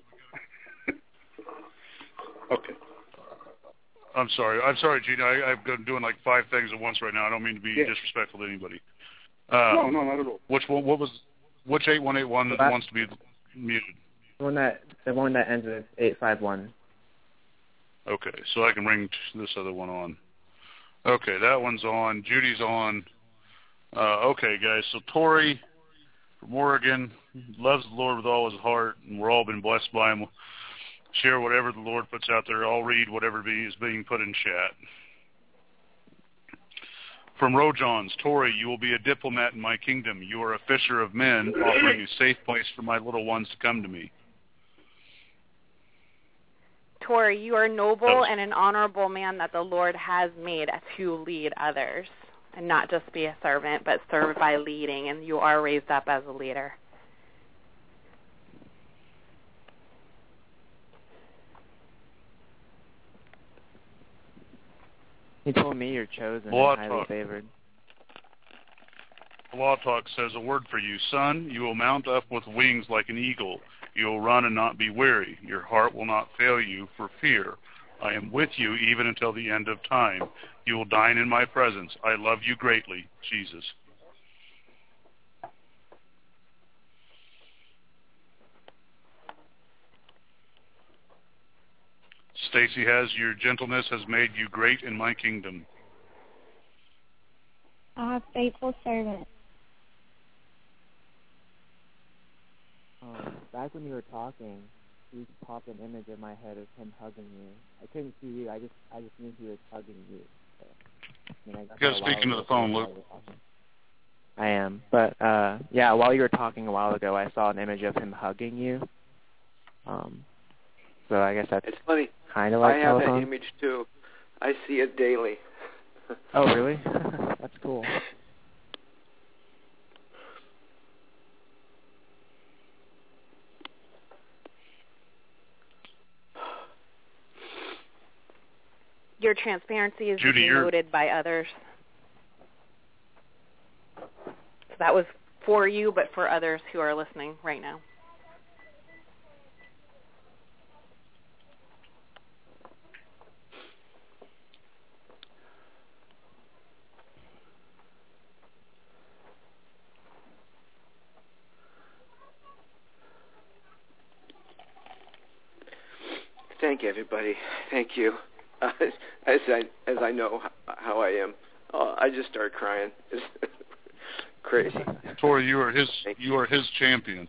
Okay. I'm sorry, Gino. I've been doing like 5 things at once right now. I don't mean to be disrespectful to anybody. No, not at all. Which 8181 wants to be muted? The one that ends with 851. Okay, so I can ring this other one on. Okay, that one's on. Judy's on. Okay, guys. So Tori from Oregon loves the Lord with all his heart, and we're all been blessed by him. Share whatever the Lord puts out there. I'll read whatever is being put in chat. From Rojons, Tori, you will be a diplomat in my kingdom. You are a fisher of men, offering a safe place for my little ones to come to me. Tori, you are noble and an honorable man that the Lord has made to lead others, and not just be a servant, but serve by leading, and you are raised up as a leader. He told me you're chosen and highly favored. Law Talk says a word for you. Son, you will mount up with wings like an eagle. You will run and not be weary. Your heart will not fail you for fear. I am with you even until the end of time. You will dine in my presence. I love you greatly, Jesus. Stacy has, your gentleness has made you great in my kingdom. Faithful servant. Back when you were talking, you popped an image in my head of him hugging you. I couldn't see you. I just knew he was hugging you. So, you got to speak into the phone, Luke. I am. But, yeah, while you were talking a while ago, I saw an image of him hugging you. So I guess that's funny. Kind of like I have telephone. that image too. I see it daily. Oh, really? That's cool. Your transparency is Judy, noted by others. So that was for you, but for others who are listening right now. Thank you, everybody. Thank you. As I know how I am, I just start crying. It's crazy. Tori, you are his champion.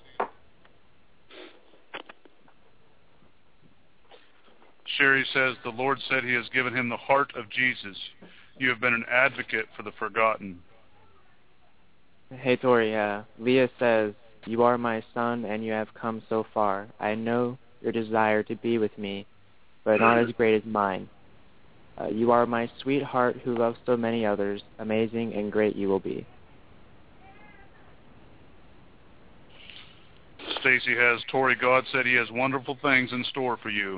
Sherry says the Lord said He has given him the heart of Jesus. You have been an advocate for the forgotten. Hey, Tori. Leah says, "You are my son, and you have come so far. I know your desire to be with me, but not as great as mine. You are my sweetheart who loves so many others. Amazing and great you will be." Stacy has, Tori, God said he has wonderful things in store for you.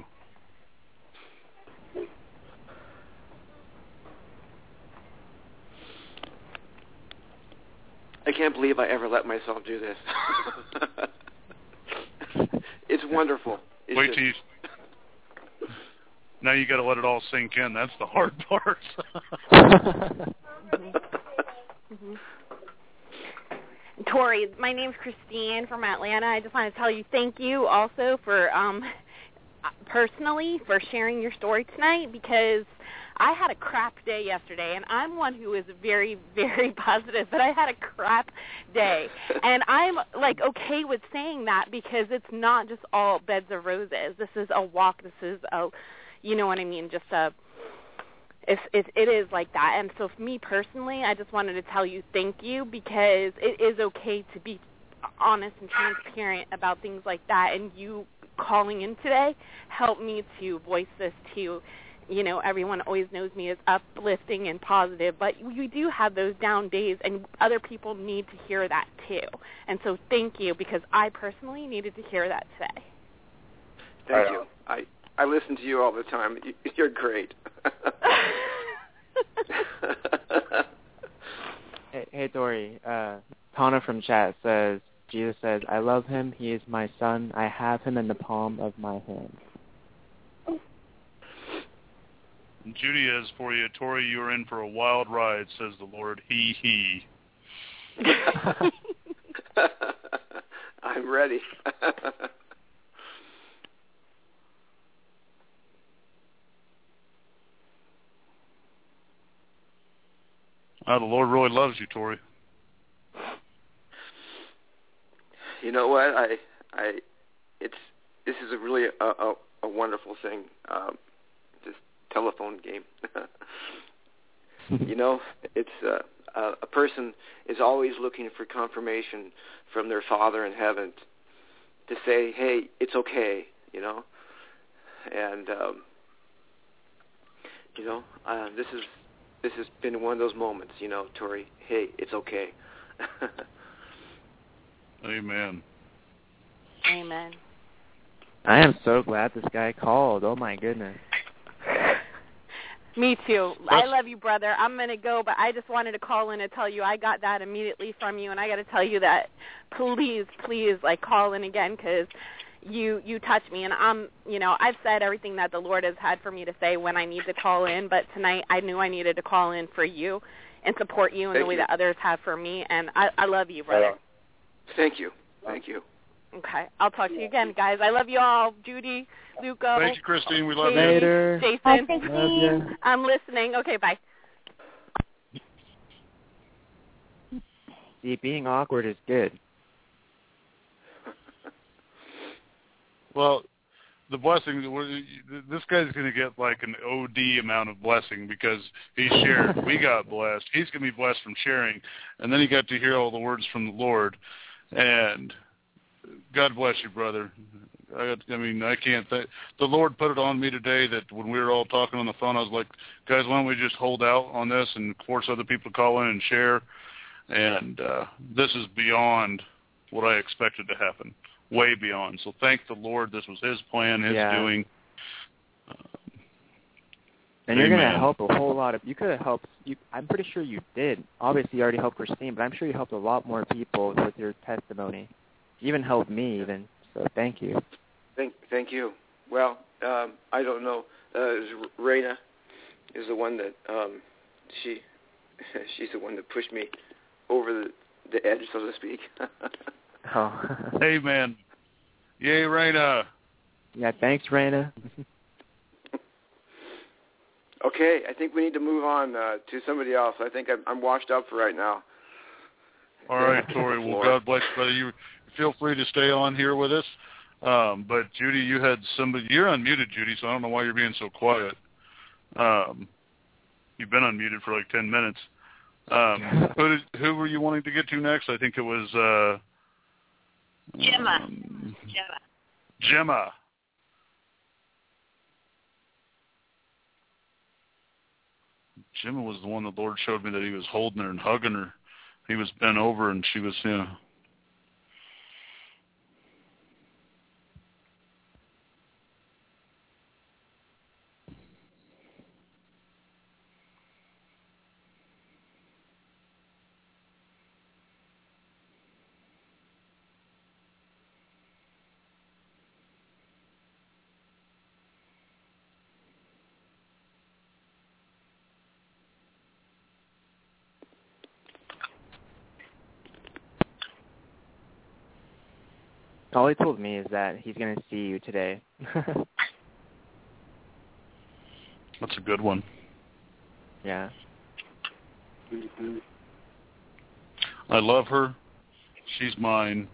I can't believe I ever let myself do this. It's wonderful. It's Wait till you... Now you got to let it all sink in. That's the hard part. Tori, my name's Christine from Atlanta. I just want to tell you thank you also for personally for sharing your story tonight, because I had a crap day yesterday, and I'm one who is very, very positive, but I had a crap day. And I'm, like, okay with saying that because it's not just all beds of roses. This is a walk. This is a, you know what I mean, just a, it is like that. And so for me personally, I just wanted to tell you thank you, because it is okay to be honest and transparent about things like that. And you calling in today helped me to voice this to, you know, everyone always knows me as uplifting and positive, but we do have those down days, and other people need to hear that too. And so thank you, because I personally needed to hear that today. Thank you. I listen to you all the time. You're great. Hey, Dory. Tana from chat says, Jesus says, "I love him. He is my son. I have him in the palm of my hand." Judy is for you. Tori, you are in for a wild ride, says the Lord. He. I'm ready. The Lord really loves you, Tori. You know what? This is a really a wonderful thing. This telephone game. You know, it's a person is always looking for confirmation from their Father in heaven to say, "Hey, it's okay," you know. And you know, this has been one of those moments, you know, Tori. Hey, it's okay. Amen. Amen. I am so glad this guy called. Oh my goodness. Me too. I love you, brother. I'm going to go, but I just wanted to call in and tell you I got that immediately from you, and I got to tell you that please, like, call in again, because you touched me. And I've said everything that the Lord has had for me to say when I need to call in, but tonight I knew I needed to call in for you and support you in the way that others have for me, and I love you, brother. Thank you. Thank you. Okay. I'll talk to you again, guys. I love you all. Judy, Luco. Thank you, Christine. We love you. Later. Jason. Love you. I'm listening. Okay, bye. See, being awkward is good. Well, the blessing, this guy's going to get like an OD amount of blessing because he shared. We got blessed. He's going to be blessed from sharing. And then he got to hear all the words from the Lord. And God bless you, brother. I can't. The Lord put it on me today that when we were all talking on the phone, I was like, guys, why don't we just hold out on this and force other people to call in and share? And this is beyond what I expected to happen, way beyond. So thank the Lord. This was his plan, his doing. And you're going to help a whole lot of, you could have helped, I'm pretty sure you did. Obviously, you already helped Christine, but I'm sure you helped a lot more people with your testimony. You even helped me even, so thank you. Thank you. Well, I don't know. Raina is the one that, she's the one that pushed me over the edge, so to speak. Oh. Amen. Yay, Raina. Yeah, thanks, Raina. Okay, I think we need to move on to somebody else. I think I'm washed up for right now. All right, Tori. Well, God bless you, brother. You feel free to stay on here with us. But Judy, you had somebody. You're unmuted, Judy, so I don't know why you're being so quiet. You've been unmuted for like 10 minutes. Who were you wanting to get to next? I think it was Gemma. Gemma. Gemma was the one the Lord showed me that he was holding her and hugging her. He was bent over and she was, All he told me is that he's going to see you today. That's a good one. Yeah. Mm-hmm. I love her. She's mine.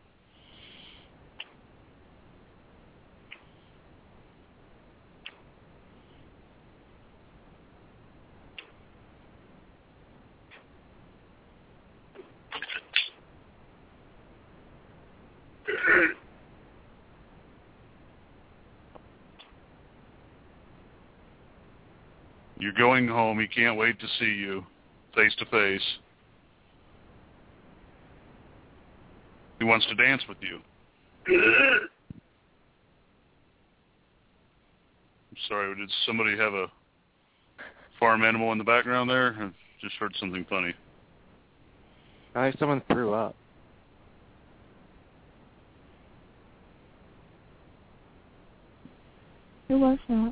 You're going home. He can't wait to see you face to face. He wants to dance with you. I'm sorry, did somebody have a farm animal in the background there? I just heard something funny. I think someone threw up. Who was that?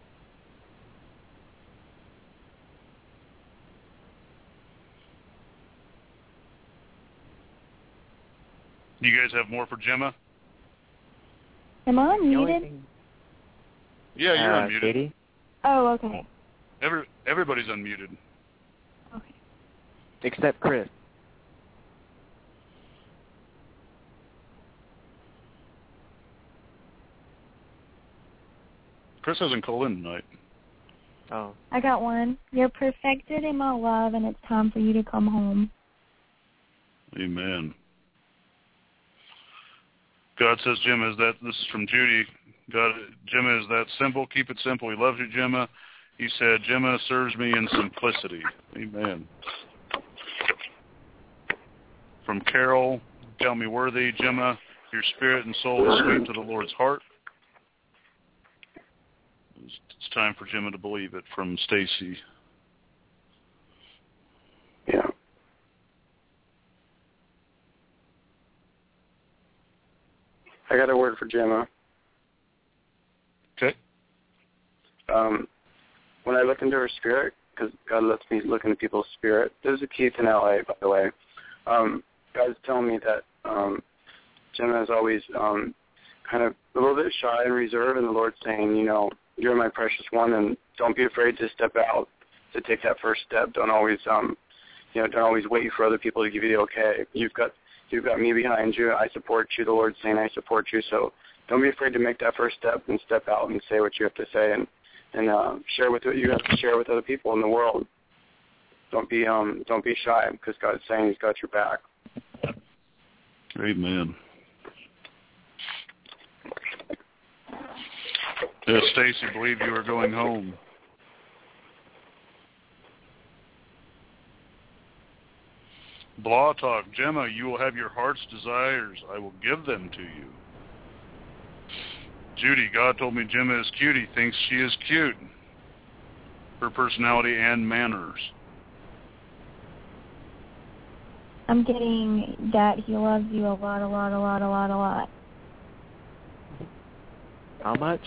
You guys have more for Gemma? Am I unmuted? Yeah, you're unmuted. Katie? Oh, okay. Everybody's unmuted. Okay. Except Chris. Chris hasn't called in tonight. Oh. I got one. You're perfected in my love, and it's time for you to come home. Amen. God says, Gemma, this is from Judy. God, Gemma, is that simple? Keep it simple. He loves you, Gemma. He said, Gemma serves me in simplicity. Amen. From Carol, tell me worthy, Gemma, your spirit and soul is sweet to the Lord's heart. It's time for Gemma to believe it. From Stacy. Yeah. I got a word for Gemma. Okay. When I look into her spirit, because God lets me look into people's spirit, there's a Keith in LA, by the way. God's telling me that Gemma is always kind of a little bit shy and reserved, and the Lord's saying, you're my precious one, and don't be afraid to step out, to take that first step. Don't always, don't always wait for other people to give you the okay. You've got me behind you. I support you. The Lord's saying I support you. So don't be afraid to make that first step and step out and say what you have to say and share what you have to share with other people in the world. Don't be shy, because God's saying He's got your back. Amen. Yeah, Stacy believed you were going home. Blah Talk, Gemma, you will have your heart's desires. I will give them to you. Judy, God told me Gemma is cute. He thinks she is cute. Her personality and manners. I'm getting that He loves you a lot, a lot, a lot, a lot, a lot. How much?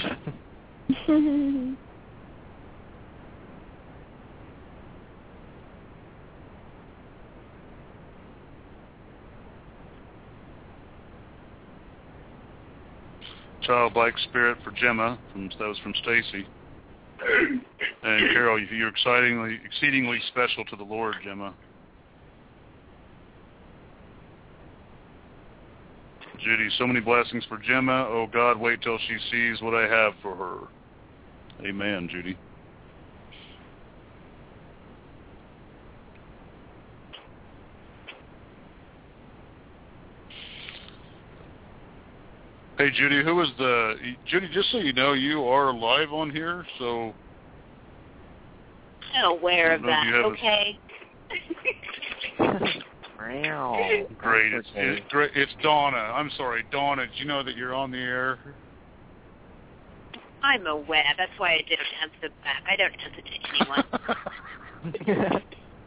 Childlike spirit for Gemma. That was from Stacy. And Carol, you're exceedingly special to the Lord, Gemma. Judy, so many blessings for Gemma. Oh, God, wait till she sees what I have for her. Amen, Judy. Hey, Judy, Judy, just so you know, you are live on here, so... I'm aware of that, okay? Great. It's Donna. I'm sorry, Donna. Did you know that you're on the air? I'm aware. That's why I didn't answer back. I don't answer to anyone.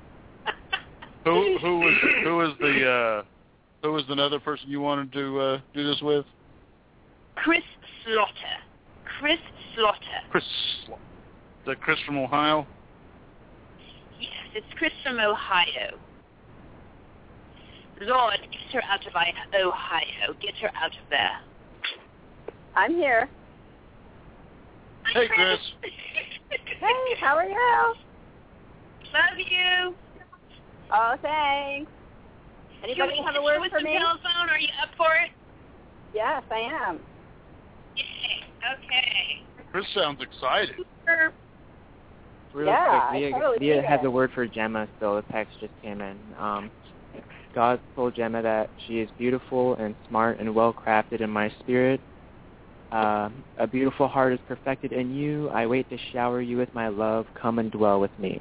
Who was another person you wanted to do this with? Chris Slaughter. Chris The Chris from Ohio? Yes, it's Chris from Ohio. Lord, get her out of Ohio. Get her out of there. I'm here. Hey, Chris. Hey, how are you? Love you. Oh, thanks. Anybody have a word for me? Telephone? Are you up for it? Yes, I am. Yay. Okay. Chris sounds excited. Real quick, Leah has a word for Gemma, so the text just came in. God told Gemma that she is beautiful and smart and well-crafted in my spirit. A beautiful heart is perfected in you. I wait to shower you with my love. Come and dwell with me.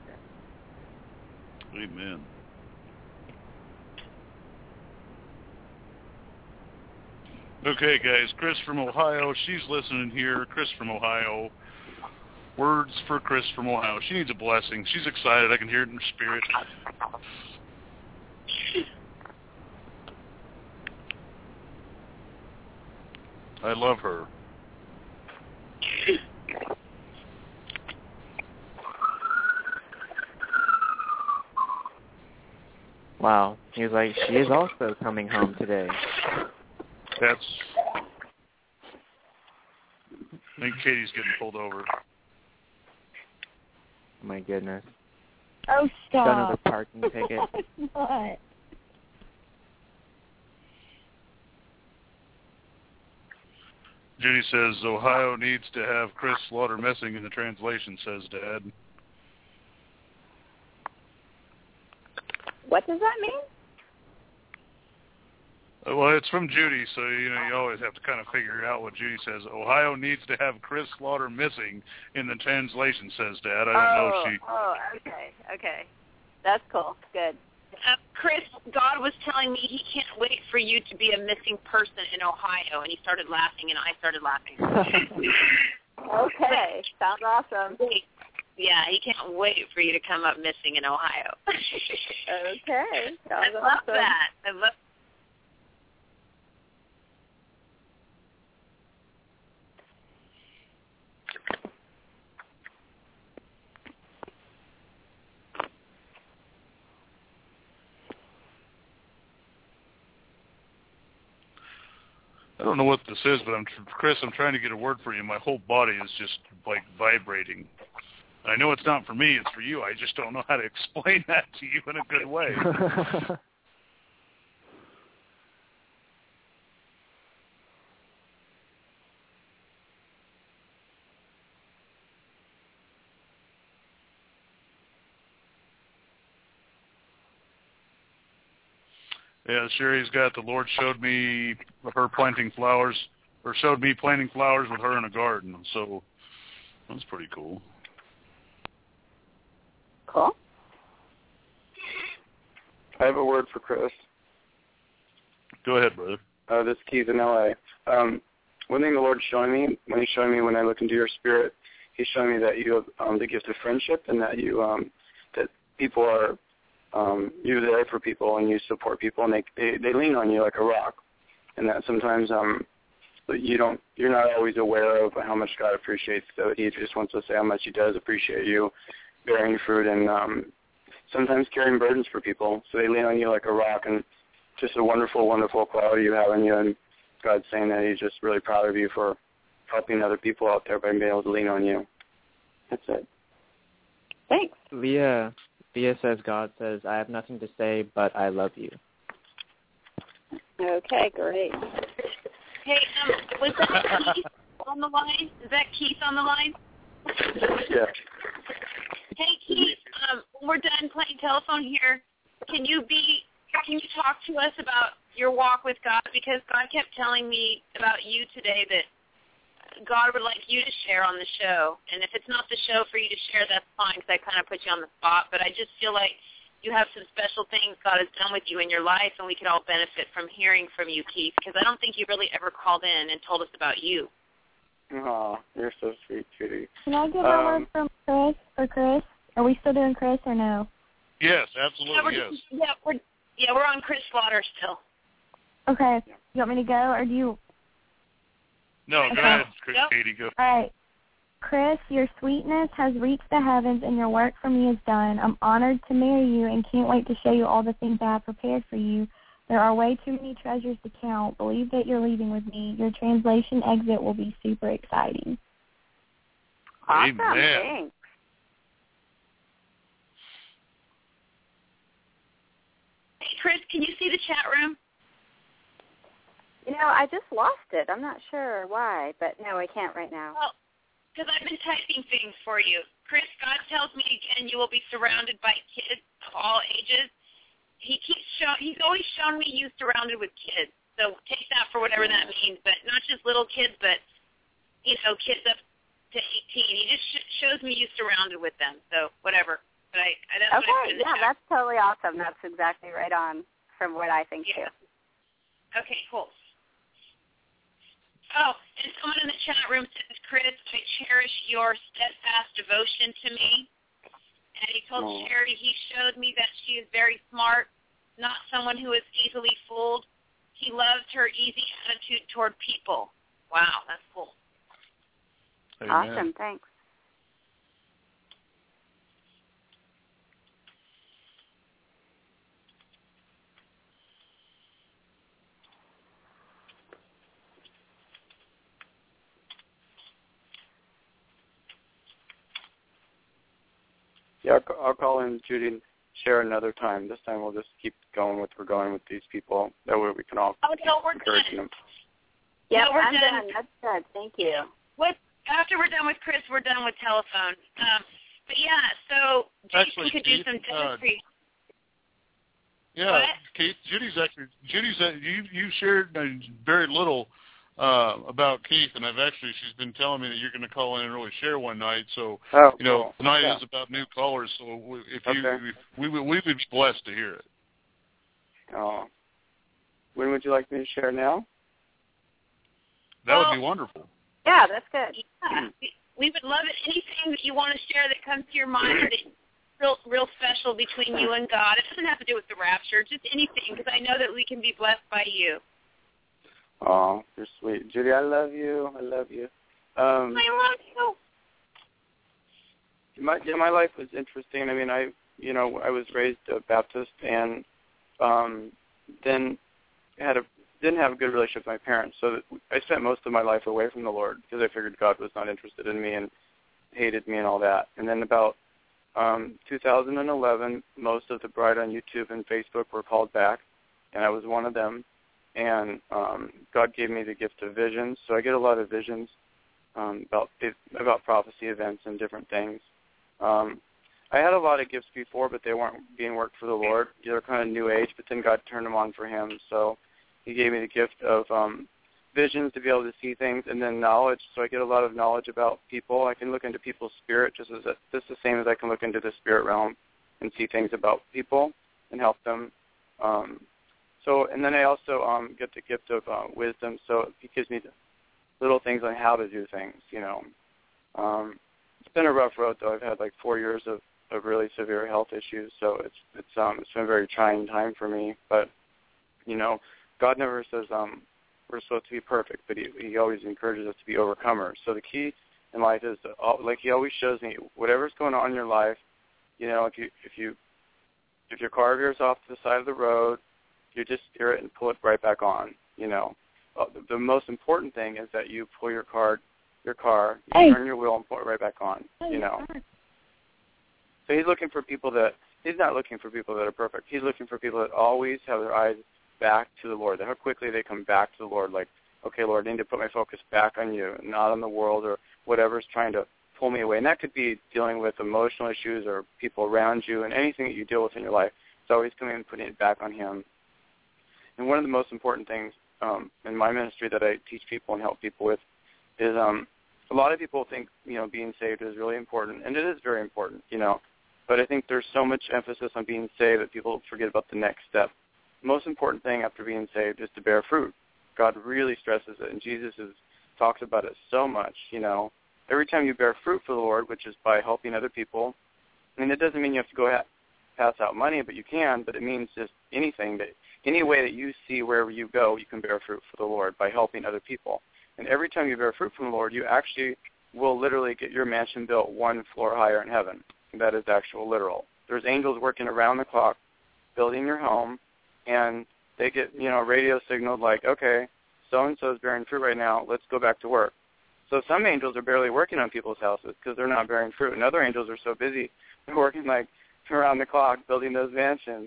Amen. Okay, guys, Chris from Ohio. She's listening here. Chris from Ohio. Words for Chris from Ohio. She needs a blessing. She's excited. I can hear it in her spirit. I love her. Wow. He was like, she is also coming home today. I think Katie's getting pulled over. Oh my goodness. Oh, stop. Got another parking ticket. What? Judy says, Ohio needs to have Chris Slaughter missing in the translation, says Dad. What does that mean? Well, it's from Judy, so you always have to kind of figure out what Judy says. Ohio needs to have Chris Slaughter missing in the translation, says Dad. I don't know if she... Oh, okay. That's cool. Good. Chris, God was telling me he can't wait for you to be a missing person in Ohio, and he started laughing, and I started laughing. Okay. Sounds awesome. Yeah, he can't wait for you to come up missing in Ohio. Okay. I love that. I don't know what this is, but Chris, I'm trying to get a word for you. My whole body is just like vibrating. I know it's not for me, it's for you. I just don't know how to explain that to you in a good way. Yeah, Sherry's got the Lord showed me her planting flowers, or showed me planting flowers with her in a garden. So that's pretty cool. Cool. I have a word for Chris. Go ahead, brother. This is Keith in L.A. One thing the Lord's showing me, when I look into your spirit, He's showing me that you have the gift of friendship, and that you that people are you're there for people and you support people, and they lean on you like a rock, and that sometimes you're not always aware of how much God appreciates. So He just wants to say how much He does appreciate you bearing fruit and sometimes carrying burdens for people. So they lean on you like a rock, and just a wonderful, wonderful quality you have in you. And God's saying that He's just really proud of you for helping other people out there by being able to lean on you. That's it. Thanks. Leah says, God says, I have nothing to say, but I love you. Okay, great. Hey, was that Keith on the line? Is that Keith on the line? Yeah. Hey, Keith, when we're done playing telephone here, can you talk to us about your walk with God, because God kept telling me about you today that God would like you to share on the show. And if it's not the show for you to share, that's fine, because I kind of put you on the spot. But I just feel like you have some special things God has done with you in your life, and we could all benefit from hearing from you, Keith, because I don't think you really ever called in and told us about you. Aw, you're so sweet, Judy. Can I get a word from Chris or Chris? Are we still doing Chris or no? Yes, absolutely, yes. We're on Chris Slaughter still. Okay. You want me to go, or do you? No, go ahead, Chris. Katie, go. All right. Chris, your sweetness has reached the heavens, and your work for me is done. I'm honored to marry you and can't wait to show you all the things I have prepared for you. There are way too many treasures to count. Believe that you're leaving with me. Your translation exit will be super exciting. Awesome. Amen. Thanks. Hey, Chris, can you see the chat room? You know, I just lost it. I'm not sure why, but no, I can't right now. Well, because I've been typing things for you. Chris, God tells me again you will be surrounded by kids of all ages. He's always shown me you surrounded with kids. So take that for whatever that means, but not just little kids, but, kids up to 18. He just shows me you surrounded with them. So whatever. But that's what I put in the chat. That's totally awesome. That's exactly right on from what I think too. Okay, cool. Oh, and someone in the chat room says, Chris, I cherish your steadfast devotion to me. And he told Sherry he showed me that she is very smart, not someone who is easily fooled. He loves her easy attitude toward people. Wow, that's cool. Amen. Awesome, thanks. Yeah, I'll call in Judy and share another time. This time we'll just keep going with these people. That way we can all encourage them. Yeah, we're I'm done. done. That's good. Thank you. After we're done with Chris, we're done with telephone. But yeah, so Jason could do some dentistry. Yeah, Keith, you shared very little about Keith, and she's been telling me that you're going to call in and really share one night. So, cool. Tonight is about new callers. So we would be blessed to hear it. Oh, when would you like me to share now? That would be wonderful. Yeah, that's good. Yeah, we would love it. Anything that you want to share that comes to your mind that's real special between you and God. It doesn't have to do with the rapture, just anything, because I know that we can be blessed by you. Oh, you're sweet. Judy, I love you. I love you. I love you. My life was interesting. I mean, I was raised a Baptist, and then didn't have a good relationship with my parents. So I spent most of my life away from the Lord because I figured God was not interested in me and hated me and all that. And then about 2011, most of the Bride on YouTube and Facebook were called back, and I was one of them. And God gave me the gift of visions, so I get a lot of visions about prophecy events and different things. I had a lot of gifts before, but they weren't being worked for the Lord. They were kind of new age, but then God turned them on for Him. So He gave me the gift of visions to be able to see things, and then knowledge. So I get a lot of knowledge about people. I can look into people's spirit just the same as I can look into the spirit realm and see things about people and help them. And then I also get the gift of wisdom, so He gives me the little things on how to do things, It's been a rough road, though. I've had like 4 years of really severe health issues, so it's been a very trying time for me. But, God never says we're supposed to be perfect, but He always encourages us to be overcomers. So the key in life is, He always shows me whatever's going on in your life, if your car veers off to the side of the road, you just steer it and pull it right back on. The most important thing is that you pull your car, you turn your wheel and pull it right back on. So He's looking for people He's not looking for people that are perfect. He's looking for people that always have their eyes back to the Lord. How quickly they come back to the Lord. Like, okay, Lord, I need to put my focus back on you, not on the world or whatever's trying to pull me away. And that could be dealing with emotional issues or people around you and anything that you deal with in your life. It's always coming and putting it back on Him. And one of the most important things in my ministry that I teach people and help people with is a lot of people think, being saved is really important, and it is very important, But I think there's so much emphasis on being saved that people forget about the next step. The most important thing after being saved is to bear fruit. God really stresses it, and Jesus talks about it so much, Every time you bear fruit for the Lord, which is by helping other people, it doesn't mean you have to go pass out money, but you can, but it means just anything, that any way that you see wherever you go, you can bear fruit for the Lord by helping other people. And every time you bear fruit from the Lord, you actually will literally get your mansion built 1 floor higher in heaven. That is actual literal. There's angels working around the clock building your home, and they get, radio signaled like, okay, so-and-so is bearing fruit right now, let's go back to work. So some angels are barely working on people's houses because they're not bearing fruit, and other angels are so busy, they're working like around the clock building those mansions,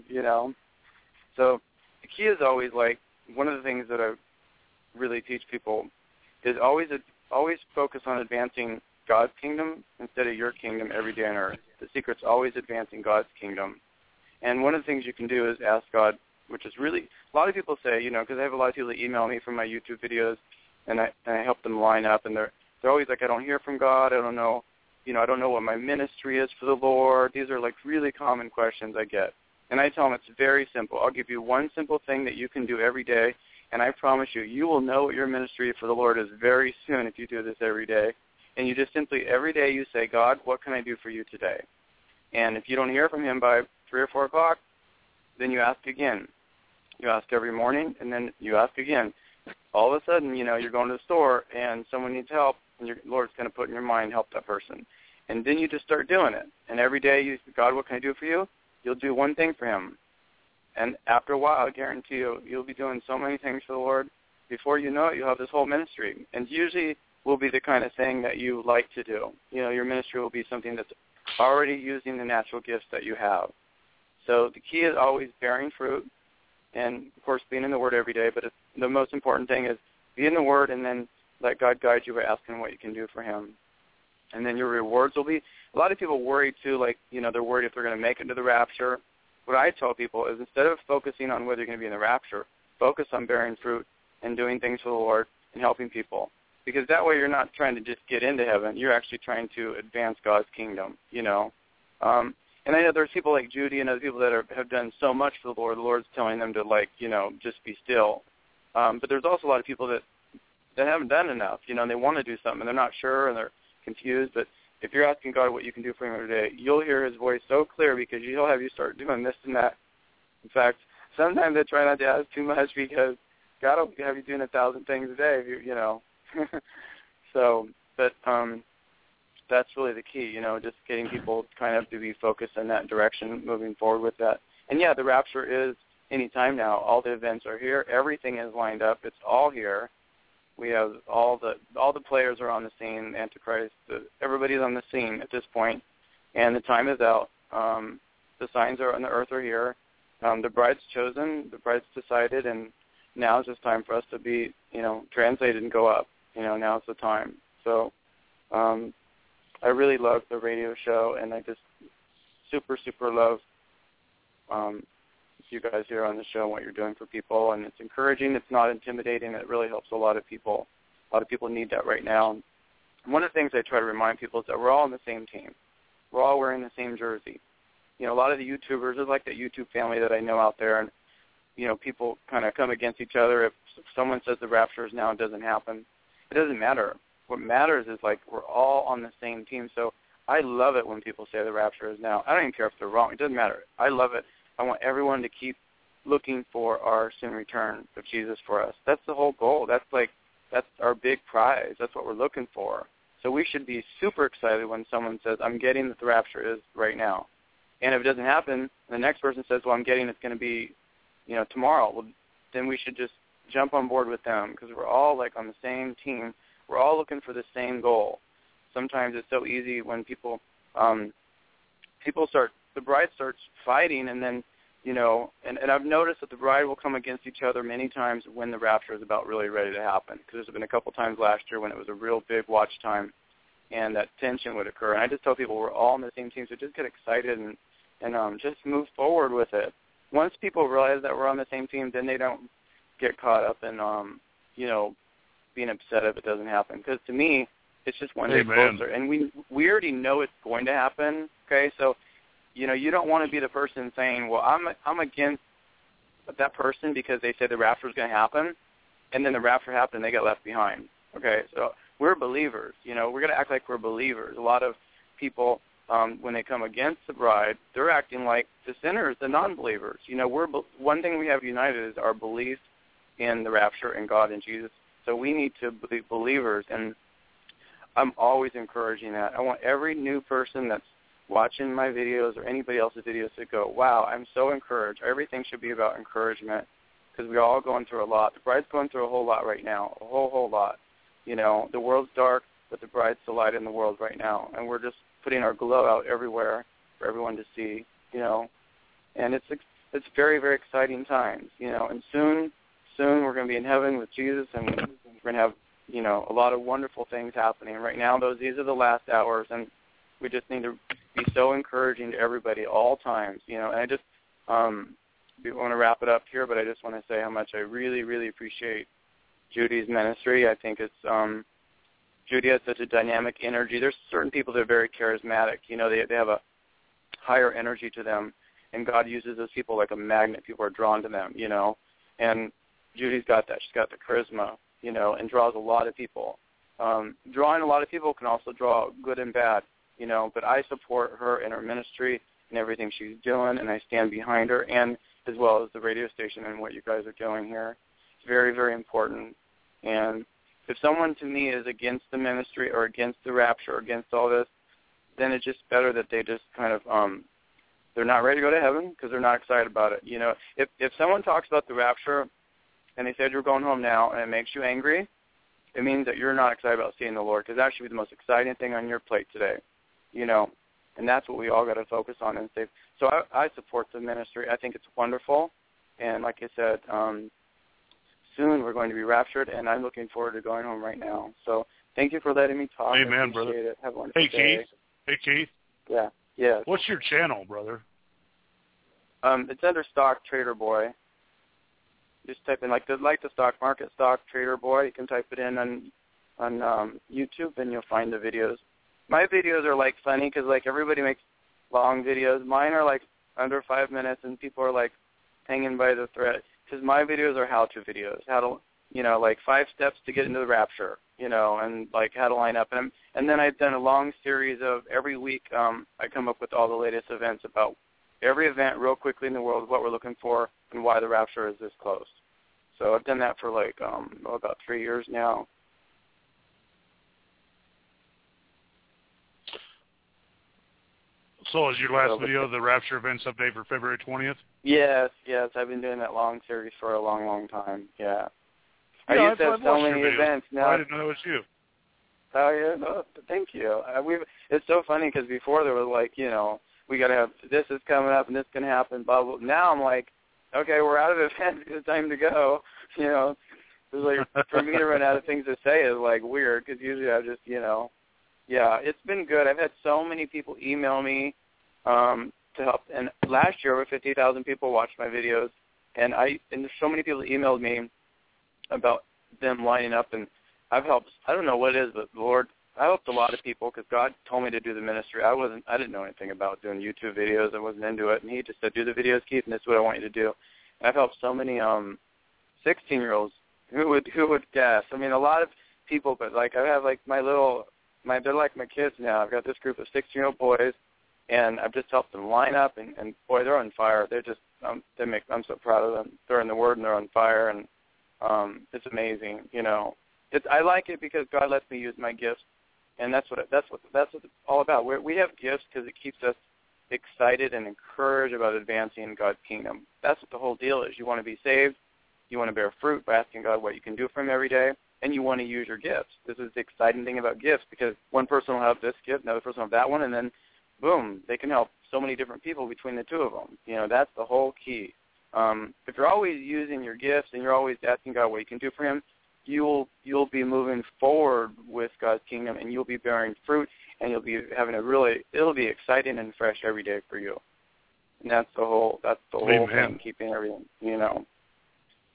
So the key is always, like, one of the things that I really teach people is always focus on advancing God's kingdom instead of your kingdom every day on earth. The secret's always advancing God's kingdom. And one of the things you can do is ask God, which is really, a lot of people say, because I have a lot of people that email me from my YouTube videos, and I help them line up, and they're always like, I don't hear from God, I don't know, I don't know what my ministry is for the Lord. These are like really common questions I get. And I tell them it's very simple. I'll give you one simple thing that you can do every day, and I promise you will know what your ministry for the Lord is very soon if you do this every day. And you just simply, every day you say, God, what can I do for you today? And if you don't hear from him by 3 or 4 o'clock, then you ask again. You ask every morning, and then you ask again. All of a sudden, you're going to the store, and someone needs help, and your Lord's going to put in your mind, help that person. And then you just start doing it. And every day you say, God, what can I do for you? You'll do one thing for him. And after a while, I guarantee you'll be doing so many things for the Lord. Before you know it, you'll have this whole ministry. And usually will be the kind of thing that you like to do. Your ministry will be something that's already using the natural gifts that you have. So the key is always bearing fruit and, of course, being in the Word every day. But the most important thing is be in the Word and then let God guide you by asking what you can do for him. And then your rewards will be, a lot of people worry too, like, they're worried if they're going to make it to the rapture. What I tell people is instead of focusing on whether you're going to be in the rapture, focus on bearing fruit and doing things for the Lord and helping people. Because that way you're not trying to just get into heaven. You're actually trying to advance God's kingdom, And I know there's people like Judy and other people that have done so much for the Lord. The Lord's telling them to, just be still. But there's also a lot of people that haven't done enough. They want to do something, and they're not sure, and they're confused. But if you're asking God what you can do for him every day, you'll hear his voice so clear because he'll have you start doing this and that. In fact, sometimes I try not to ask too much because God will have you doing 1,000 things a day, So, but that's really the key, just getting people kind of to be focused in that direction, moving forward with that. And, yeah, the rapture is any time now. All the events are here. Everything is lined up. It's all here. We have all the players are on the scene, Antichrist. Everybody's on the scene at this point, and the time is out. The signs are on the earth are here. The bride's chosen. The bride's decided, and now it's just time for us to be, translated and go up. Now's the time. So I really love the radio show, and I just super, super love you guys here on the show and what you're doing for people. And it's encouraging. It's not intimidating. It really helps a lot of people. A lot of people need that right now. And one of the things I try to remind people is that we're all on the same team. We're all wearing the same jersey. A lot of the YouTubers, there's like that YouTube family that I know out there, and, people kind of come against each other. If someone says the rapture is now, it doesn't happen. It doesn't matter. What matters is, we're all on the same team. So I love it when people say the rapture is now. I don't even care if they're wrong. It doesn't matter. I love it. I want everyone to keep looking for our soon return of Jesus for us. That's the whole goal. That's our big prize. That's what we're looking for. So we should be super excited when someone says, I'm getting that the rapture is right now. And if it doesn't happen, the next person says, well, I'm getting it's going to be, tomorrow. Well, then we should just jump on board with them because we're all, on the same team. We're all looking for the same goal. Sometimes it's so easy when the bride starts fighting, and then, and I've noticed that the bride will come against each other many times when the rapture is about really ready to happen. Because there's been a couple times last year when it was a real big watch time, and that tension would occur. And I just tell people we're all on the same team, so just get excited and just move forward with it. Once people realize that we're on the same team, then they don't get caught up in, being upset if it doesn't happen. Because to me, it's just one day closer. And we already know it's going to happen, okay? So, you don't want to be the person saying, well, I'm against that person because they said the rapture was going to happen, and then the rapture happened and they got left behind, okay? So we're believers. We're going to act like we're believers. A lot of people, when they come against the bride, they're acting like the sinners, the non-believers. One thing we have united is our belief in the rapture and God and Jesus. So we need to be believers, and I'm always encouraging that. I want every new person that's watching my videos or anybody else's videos to go, wow, I'm so encouraged. Everything should be about encouragement because we're all going through a lot. The bride's going through a whole lot right now, a whole lot. The world's dark, but the bride's the light in the world right now, and we're just putting our glow out everywhere for everyone to see, and it's very, very exciting times, and soon we're going to be in heaven with Jesus, and we're going to have, a lot of wonderful things happening. Right now, these are the last hours, and we just need to be so encouraging to everybody all times, and I just want to wrap it up here, but I just want to say how much I really, really appreciate Judy's ministry. I think it's Judy has such a dynamic energy. There's certain people that are very charismatic. They have a higher energy to them, and God uses those people like a magnet. People are drawn to them, and Judy's got that. She's got the charisma, and draws a lot of people. Drawing a lot of people can also draw good and bad, but I support her in her ministry and everything she's doing, and I stand behind her, and as well as the radio station and what you guys are doing here. It's very, very important. And if someone to me is against the ministry or against the rapture or against all this, then it's just better that they just kind of they're not ready to go to heaven because they're not excited about it. If someone talks about the rapture and they said you're going home now and it makes you angry, it means that you're not excited about seeing the Lord because that should be the most exciting thing on your plate today, and that's what we all got to focus on and say. So I support the ministry. I think it's wonderful, and like I said, soon we're going to be raptured, and I'm looking forward to going home right now. So thank you for letting me talk. Amen, brother. It. Have a wonderful day. Hey, Keith. Yeah. Yes. What's your channel, brother? It's under Stock Trader Boy. Just type in like the stock market, Stock Trader Boy. You can type it in on YouTube, and you'll find the videos. My videos are like funny because like everybody makes long videos. Mine are like under 5 minutes, and people are like hanging by the thread. Because my videos are how-to videos, how to, like 5 steps to get into the rapture, and like how to line up. And then I've done a long series of every week. I come up with all the latest events about every event real quickly in the world, what we're looking for, and why the rapture is this close. So I've done that for like about 3 years now. So is your last video the rapture events update for February 20th? Yes. I've been doing that long series for a long, long time. Yeah. I Yeah, used to have so many events. Now I didn't know it was you. Oh yeah, no, thank you. It's so funny because before there was like, we got to have this is coming up and this can happen. Blah blah. Now I'm like, okay, we're out of events. It's time to go. It's like for me to run out of things to say is like weird because usually I just, yeah, it's been good. I've had so many people email me to help. And last year, over 50,000 people watched my videos, and there's so many people emailed me about them lining up, and I've helped. I don't know what it is, but Lord, I helped a lot of people because God told me to do the ministry. I didn't know anything about doing YouTube videos. I wasn't into it, and He just said, "Do the videos, Keith, and this is what I want you to do." And I've helped so many 16-year-olds. Who would guess? I mean, a lot of people, but like I have like they're like my kids now. I've got this group of 16-year-old boys, and I've just helped them line up, and boy, they're on fire. They're just I'm so proud of them. They're in the Word and they're on fire, and it's amazing. I like it because God lets me use my gifts, and that's what it's all about. We have gifts because it keeps us excited and encouraged about advancing God's kingdom. That's what the whole deal is. You want to be saved. You want to bear fruit by asking God what you can do for Him every day, and you want to use your gifts. This is the exciting thing about gifts because one person will have this gift, another person will have that one, and then, boom, they can help so many different people between the two of them. That's the whole key. If you're always using your gifts and you're always asking God what you can do for Him, you'll be moving forward with God's kingdom, and you'll be bearing fruit, and you'll be having it'll be exciting and fresh every day for you. And that's the whole thing, keeping everything,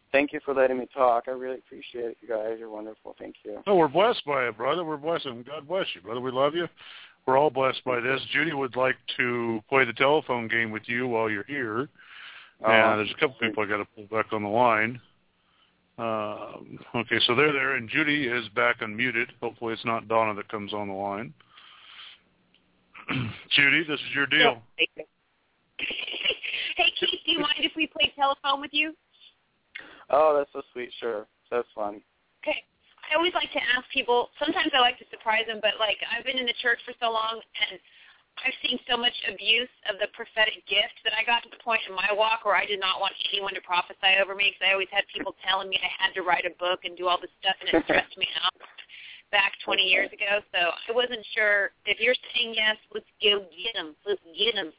thank you for letting me talk. I really appreciate it, you guys. You're wonderful. Thank you. Oh, we're blessed by it, brother. We're blessed. God bless you, brother. We love you. We're all blessed by this. Judy would like to play the telephone game with you while you're here. And there's a couple people I got to pull back on the line. Okay, so they're there, and Judy is back unmuted. Hopefully it's not Donna that comes on the line. Judy, this is your deal. Hey, Keith, do you mind if we play telephone with you? Oh, that's so sweet. Sure. That's fun. Okay. I always like to ask people, sometimes I like to surprise them, but, like, I've been in the church for so long, and I've seen so much abuse of the prophetic gift that I got to the point in my walk where I did not want anyone to prophesy over me, because I always had people telling me I had to write a book and do all this stuff, and it stressed me out back 20 years ago. So I wasn't sure. If you're saying yes, let's go get them. Let's get them.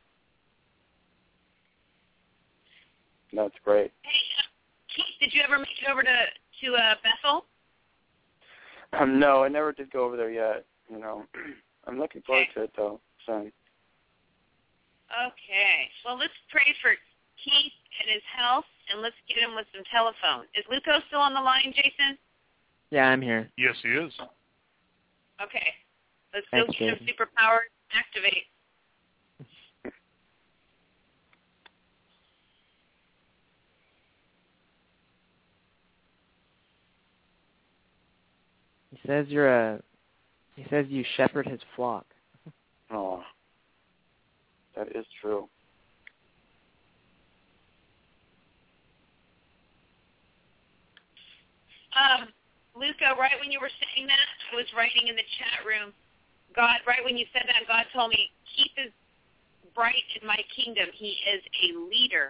That's great. Hey, Keith, did you ever make it over to Bethel? No, I never did go over there yet. You know, I'm looking forward to it though. So. Okay. Well, let's pray for Keith and his health, and let's get him with some telephone. Is Luco still on the line, Jason? Yeah, I'm here. Yes, he is. Okay. Let's Thanks, go get him Jason. superpower activate. He says you shepherd his flock. Oh, that is true. Luca, right when you were saying that, I was writing in the chat room, God, right when you said that, God told me, Keith is bright in my kingdom. He is a leader.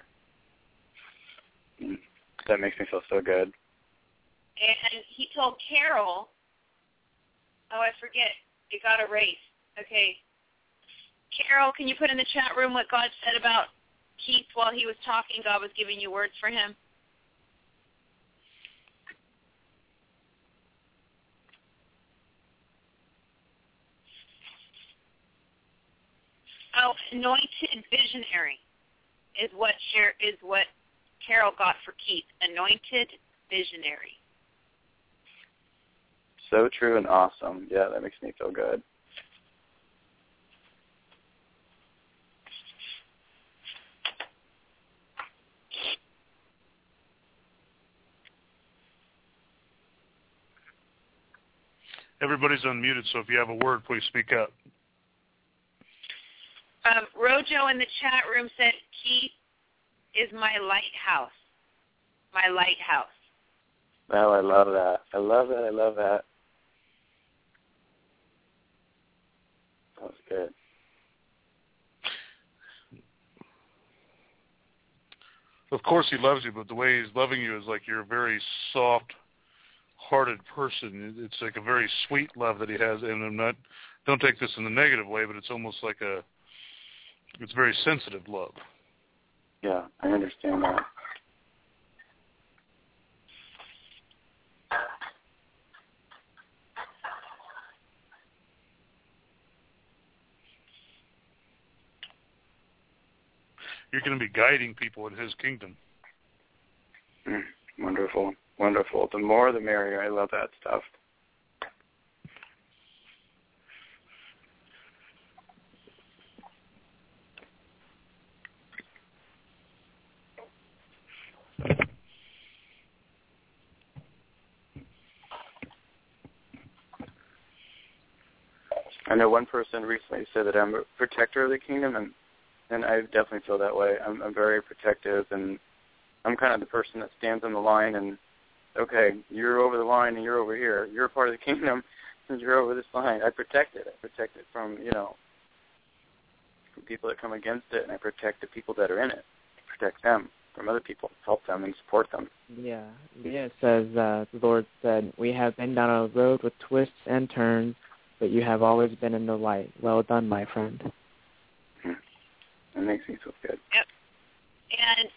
That makes me feel so good. And he told Carol, I forget, it got erased. Okay. Carol, can you put in the chat room what God said about Keith while he was talking? God was giving you words for him. Oh, anointed visionary is what Carol got for Keith. Anointed visionary. So true and awesome. Yeah, that makes me feel good. Everybody's unmuted, so if you have a word, please speak up. Rojo in the chat room said, Keith is my lighthouse. My lighthouse. Well, I love that. I love that. I love that. That was good. Of course he loves you, but the way he's loving you is like you're a very soft-hearted person. It's like a very sweet love that he has, and don't take this in a negative way, but it's almost like it's very sensitive love. Yeah, I understand that. You're going to be guiding people in his kingdom. Wonderful. Wonderful. The more the merrier. I love that stuff. I know one person recently said that I'm a protector of the kingdom, and I definitely feel that way. I'm very protective, and I'm kind of the person that stands on the line and, okay, you're over the line and you're over here. You're a part of the kingdom and you're over this line. I protect it. I protect it from, from people that come against it, and I protect the people that are in it. I protect them from other people, help them and support them. Yeah. Leah says, the Lord said, we have been down a road with twists and turns, but you have always been in the light. Well done, my friend. That makes me feel good. Yep. And,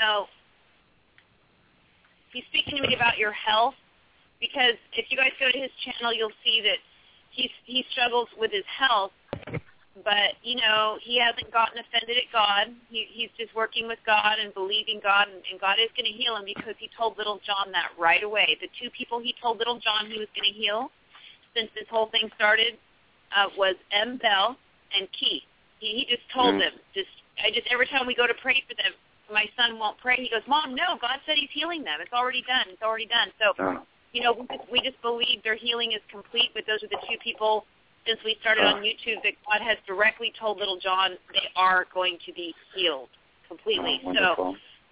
he's speaking to me about your health, because if you guys go to his channel, you'll see that he struggles with his health, but, you know, he hasn't gotten offended at God. He's just working with God and believing God, and God is going to heal him because he told little John that right away. The two people he told little John he was going to heal since this whole thing started was M. Bell and Keith. He just told them, every time we go to pray for them, my son won't pray. He goes, Mom, no, God said he's healing them. It's already done. It's already done. So, you know, we just believe their healing is complete, but those are the two people since we started on YouTube that God has directly told little John they are going to be healed completely. Wonderful.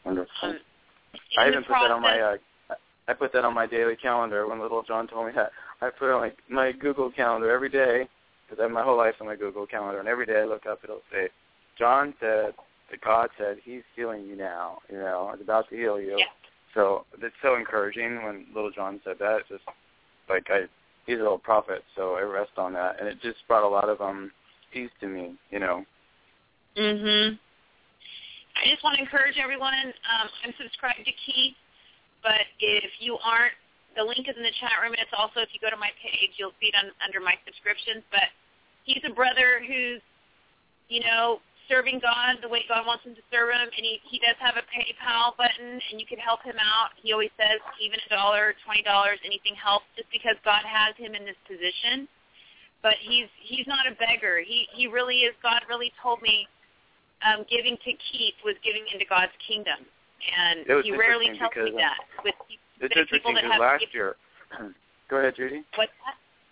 I even put that on my I put that on my daily calendar when little John told me that. I put it on my Google calendar every day because I have my whole life on my Google calendar, and every day I look up, it'll say, John said that God said he's healing you now, you know, he's about to heal you. Yeah. So it's so encouraging when little John said that. It's just like he's a little prophet, so I rest on that, and it just brought a lot of peace to me, you know. Mhm. I just want to encourage everyone. I'm subscribed to Keith, but if you aren't, the link is in the chat room, and it's also if you go to my page, you'll see it under my subscriptions. But he's a brother who's, you know, serving God the way God wants him to serve him, and he does have a PayPal button, and you can help him out. He always says even $1, $20, anything helps, just because God has him in this position. But he's not a beggar. He really is. God really told me giving to Keith was giving into God's kingdom, and he rarely tells me that. It's interesting because last year, go ahead, Judy. What's that?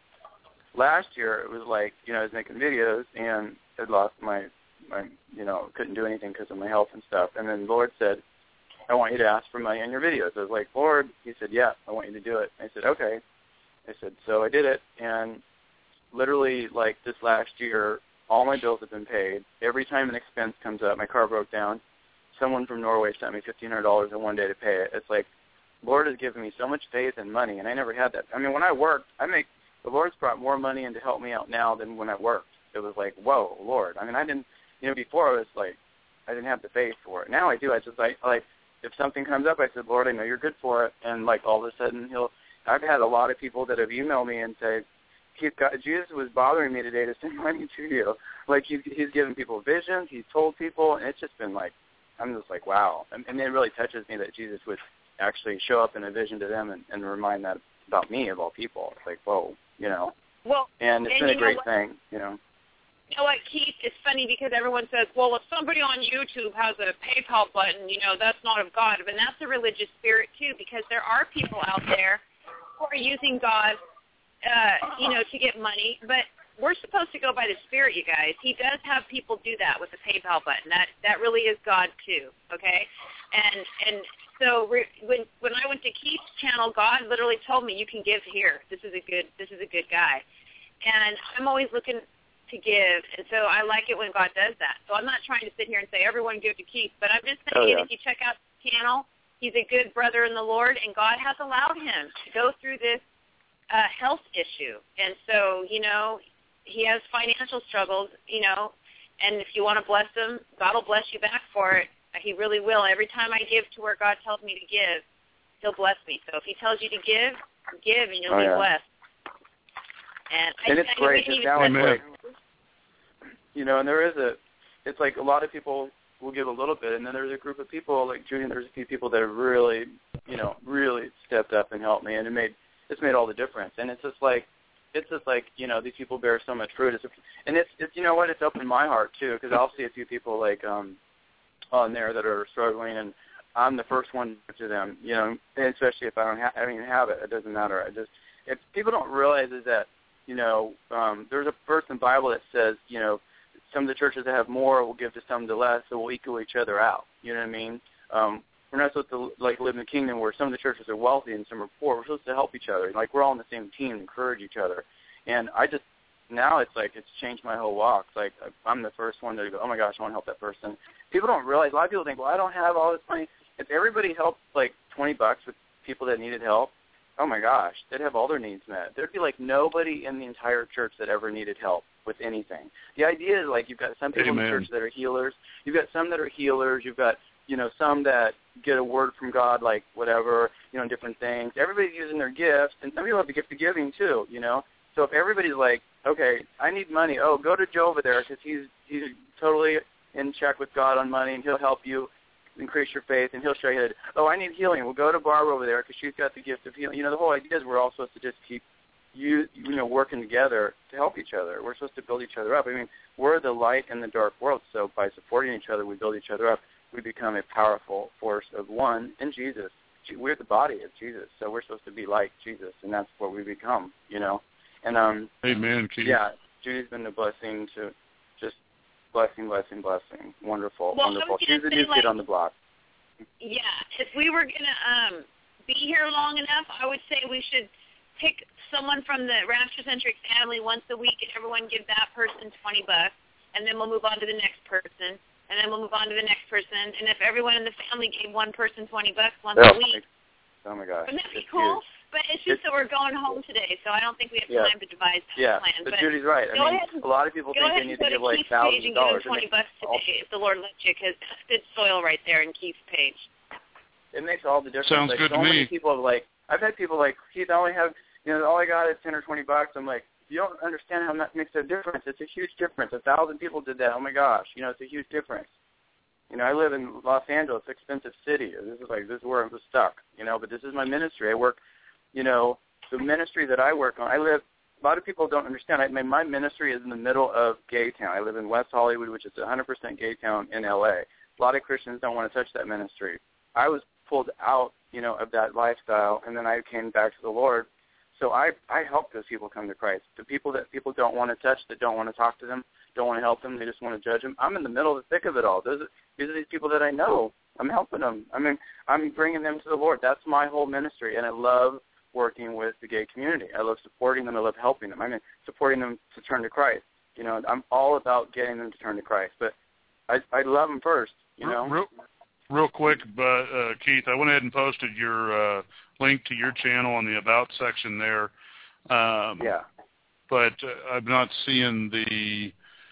Last year it was like, you know, I was making videos and I'd lost my you know, couldn't do anything because of my health and stuff. And then the Lord said, I want you to ask for money on your videos. I was like, Lord, he said, yeah, I want you to do it. I said, okay. I said, so I did it. And literally, like this last year, all my bills have been paid. Every time an expense comes up, my car broke down, someone from Norway sent me $1,500 in one day to pay it. It's like, Lord has given me so much faith and money, and I never had that. I mean, when I worked, the Lord's brought more money in to help me out now than when I worked. It was like, whoa, Lord. I mean, I didn't, you know, before I was like, I didn't have the faith for it. Now I do. I just like if something comes up, I said, Lord, I know you're good for it. And like all of a sudden I've had a lot of people that have emailed me and say, Jesus was bothering me today to send money to you. Like he's given people visions, he's told people, and it's just been like, I'm just like, wow. And it really touches me that Jesus would actually show up in a vision to them and remind that about me of all people. It's like, whoa, you know. Well, and it's been a great thing, you know. You know what, Keith, it's funny because everyone says, well, if somebody on YouTube has a PayPal button, you know, that's not of God. But that's a religious spirit, too, because there are people out there who are using God, you know, to get money. But we're supposed to go by the Spirit, you guys. He does have people do that with the PayPal button. That really is God, too, okay? And so when I went to Keith's channel, God literally told me, you can give here. This is a good guy. And I'm always looking to give, and so I like it when God does that. So I'm not trying to sit here and say everyone give to Keith, but I'm just saying if you check out the channel, he's a good brother in the Lord, and God has allowed him to go through this health issue. And so, you know, he has financial struggles, you know, and if you want to bless him, God will bless you back for it. He really will. Every time I give to where God tells me to give, he'll bless me. So if he tells you to give, and you'll be blessed. And it's great because now it's like, you know, and it's like a lot of people will give a little bit, and then there's a group of people like Judy. There's a few people that have really, you know, really stepped up and helped me, and it's made all the difference. And it's just like, you know, these people bear so much fruit. And it's you know what, it's opened my heart too, because I'll see a few people like on there that are struggling, and I'm the first one to them, you know, and especially if I don't even have it. It doesn't matter. If people don't realize is that, you know, there's a verse in the Bible that says, you know, some of the churches that have more will give to some to less, so we'll equal each other out. You know what I mean? We're not supposed to like live in a kingdom where some of the churches are wealthy and some are poor. We're supposed to help each other. Like we're all on the same team, encourage each other. And now it's like it's changed my whole walk. It's like I'm the first one to go, oh my gosh, I want to help that person. People don't realize. A lot of people think, well, I don't have all this money. If everybody helped like $20 with people that needed help, oh my gosh, they'd have all their needs met. There'd be like nobody in the entire church that ever needed help with anything. The idea is like you've got some people in the church that are healers. You've got some that are healers. You've got, you know, some that get a word from God, like whatever, you know, different things. Everybody's using their gifts, and some people have the gift of giving too, you know. So if everybody's like, okay, I need money. Oh, go to Joe over there because he's totally in check with God on money, and he'll help you increase your faith, and he'll show you. Oh, I need healing. Well, go to Barbara over there because she's got the gift of healing. The whole idea is we're all supposed to just keep working together to help each other. We're supposed to build each other up. I mean, we're the light in the dark world, so by supporting each other, we build each other up. We become a powerful force of one in Jesus. We're the body of Jesus, so we're supposed to be like Jesus, and that's what we become, And amen, Keith. Yeah, Judy's been a blessing to just blessing. Wonderful, well, wonderful. She's the new kid on the block. Yeah, if we were gonna be here long enough, I would say we should pick someone from the Rapture-centric family once a week, and everyone give that person $20, and then we'll move on to the next person. And then we'll move on to the next person. And if everyone in the family gave one person $20 once a week, oh my gosh, wouldn't that be cool? Huge. But it's just that we're going home today, so I don't think we have time to devise that plan. But Judy's right. I mean, a lot of people think they need to give like thousands of dollars. Go ahead and go to Keith's page and give him $20 today, if the Lord lets you, because that's good soil right there in Keith's page. It makes all the difference. Sounds like, good so to me. Many people have I've had people like, Keith, I only have, all I got is $10 or $20. I'm like, you don't understand how that makes a difference. It's a huge difference. 1,000 people did that. Oh my gosh, it's a huge difference. I live in Los Angeles, expensive city. This is where I'm stuck, but this is my ministry. I work, the ministry that I work on, a lot of people don't understand. My ministry is in the middle of gay town. I live in West Hollywood, which is 100% gay town in L.A. A lot of Christians don't want to touch that ministry. I was pulled out, of that lifestyle, and then I came back to the Lord. So I help those people come to Christ. The people that people don't want to touch, that don't want to talk to them, don't want to help them, they just want to judge them. I'm in the middle of the thick of it all. These are these people that I know. I'm helping them. I mean, I'm bringing them to the Lord. That's my whole ministry, and I love working with the gay community. I love supporting them. I love helping them. I mean, supporting them to turn to Christ. I'm all about getting them to turn to Christ, but I love them first, Real quick, but Keith, I went ahead and posted your link to your channel on the About section there. But I'm not seeing the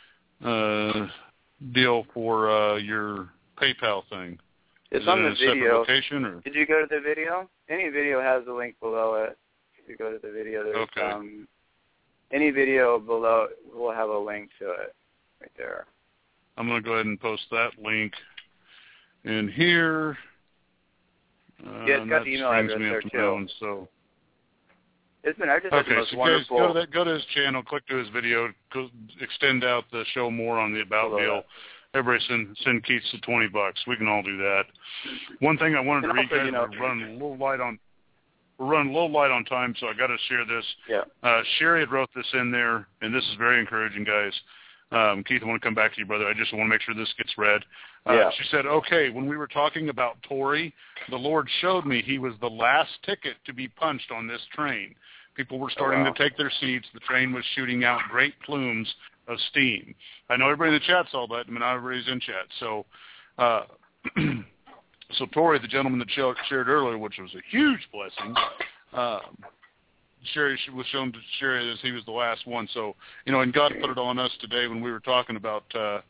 deal for your PayPal thing. It's on the video. Location, or? Did you go to the video? Any video has a link below it. If you go to the video, there's any video below will have a link to it right there. I'm going to go ahead and post that link in here. It's got the email address there too. So. It's been just the most wonderful. Guys, go to his channel, click to his video, extend out the show more on the About deal. Everybody send Keith to $20. We can all do that. One thing I wanted to read, guys, we're running a little light on time, so I got to share this. Yeah. Sherry had wrote this in there, and this is very encouraging, guys. Keith, I want to come back to you, brother. I just want to make sure this gets read. She said, okay, when we were talking about Tory, the Lord showed me he was the last ticket to be punched on this train. People were starting to take their seats. The train was shooting out great plumes of steam. I know everybody in the chat saw that. I mean, not everybody's in chat. So, so Tory, the gentleman that shared earlier, which was a huge blessing, Sherry was shown to Sherry as he was the last one. So, and God put it on us today when we were talking about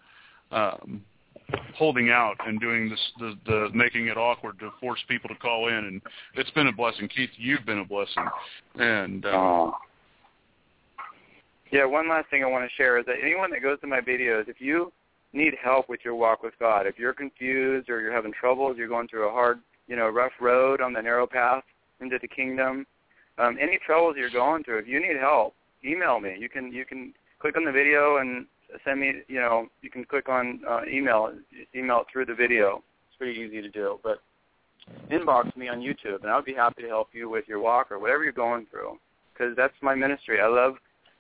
holding out and doing this, the making it awkward to force people to call in, and it's been a blessing. Keith, you've been a blessing. And one last thing I want to share is that anyone that goes to my videos, if you need help with your walk with God, if you're confused or you're having troubles, you're going through a hard, rough road on the narrow path into the kingdom, any troubles you're going through, if you need help, email me. You can click on the video and send me, you can click on email it through the video. It's pretty easy to do. But inbox me on YouTube, and I'll be happy to help you with your walk or whatever you're going through, because that's my ministry. I love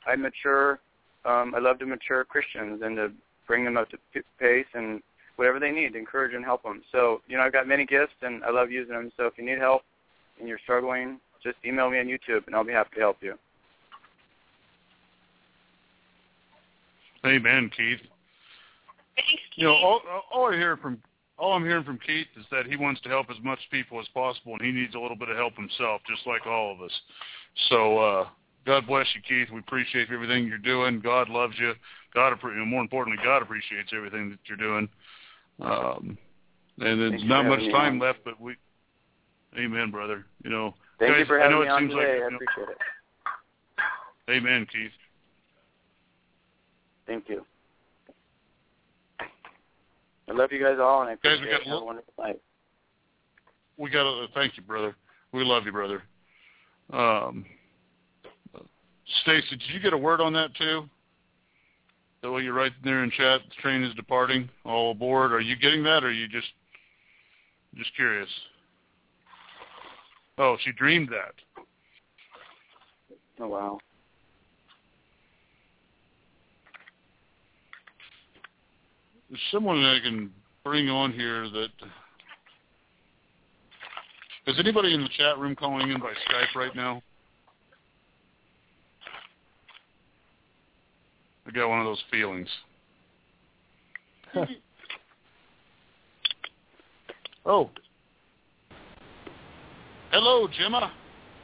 to mature Christians and to bring them up to pace and whatever they need to encourage and help them. So, I've got many gifts, and I love using them. So if you need help and you're struggling, just email me on YouTube, and I'll be happy to help you. Amen, Keith. Thanks, Keith. All I'm hearing from Keith is that he wants to help as much people as possible, and he needs a little bit of help himself, just like all of us. So, God bless you, Keith. We appreciate everything you're doing. God loves you. More importantly, God appreciates everything that you're doing. And there's not much time left, but amen, brother. Thank guys, you for having me it on seems today. like, I appreciate it. Amen, Keith. Thank you. I love you guys all, and I appreciate guys, have a wonderful night. We got to thank you, brother. We love you, brother. Stacy, did you get a word on that too? The way you're right there in chat, the train is departing, all aboard. Are you getting that, or are you just curious? Oh, she dreamed that. Oh, wow. There's someone that I can bring on here that... Is anybody in the chat room calling in by Skype right now? I got one of those feelings. Oh. Hello, Gemma.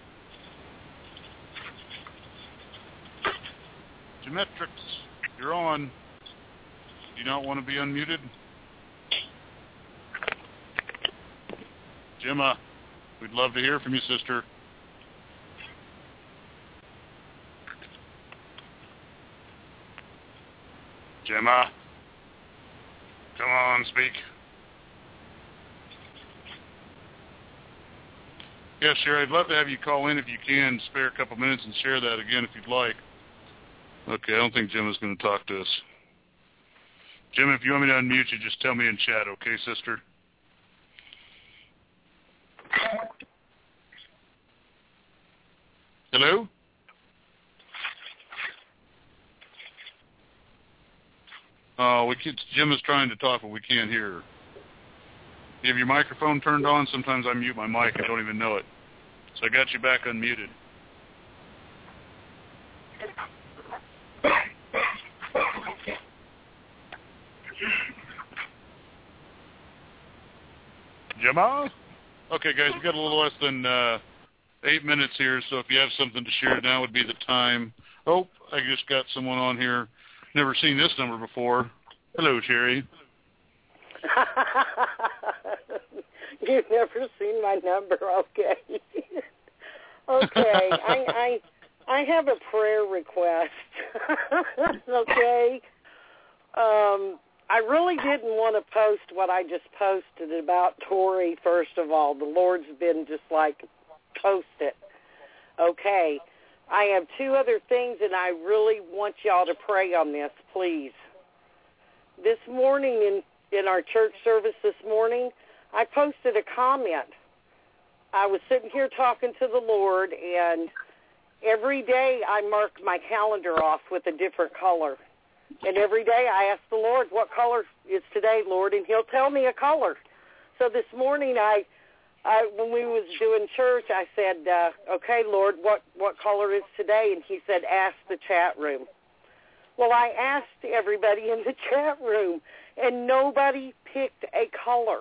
Gemetrix, you're on. Do you not want to be unmuted? Gemma, we'd love to hear from you, sister. Gemma, come on, speak. Yeah, Sherry, I'd love to have you call in if you can, spare a couple minutes and share that again if you'd like. Okay, I don't think Gemma's going to talk to us. Gemma, if you want me to unmute you, just tell me in chat, okay, sister? Hello? Gemma's trying to talk, but we can't hear her. You have your microphone turned on? Sometimes I mute my mic. I don't even know it. So I got you back unmuted. Gemma? Okay, guys, we've got a little less than 8 minutes here, so if you have something to share, now would be the time. Oh, I just got someone on here. Never seen this number before. Hello, Sherry. You've never seen my number, okay. Okay, I have a prayer request, okay. I really didn't want to post what I just posted about Tori, first of all. The Lord's been just like, post it. Okay, I have two other things, and I really want y'all to pray on this, please. This morning in our church service this morning, I posted a comment. I was sitting here talking to the Lord, and every day I mark my calendar off with a different color. And every day I ask the Lord, what color is today, Lord? And he'll tell me a color. So this morning when we was doing church, I said, okay, Lord, what color is today? And he said, ask the chat room. Well, I asked everybody in the chat room, and nobody picked a color.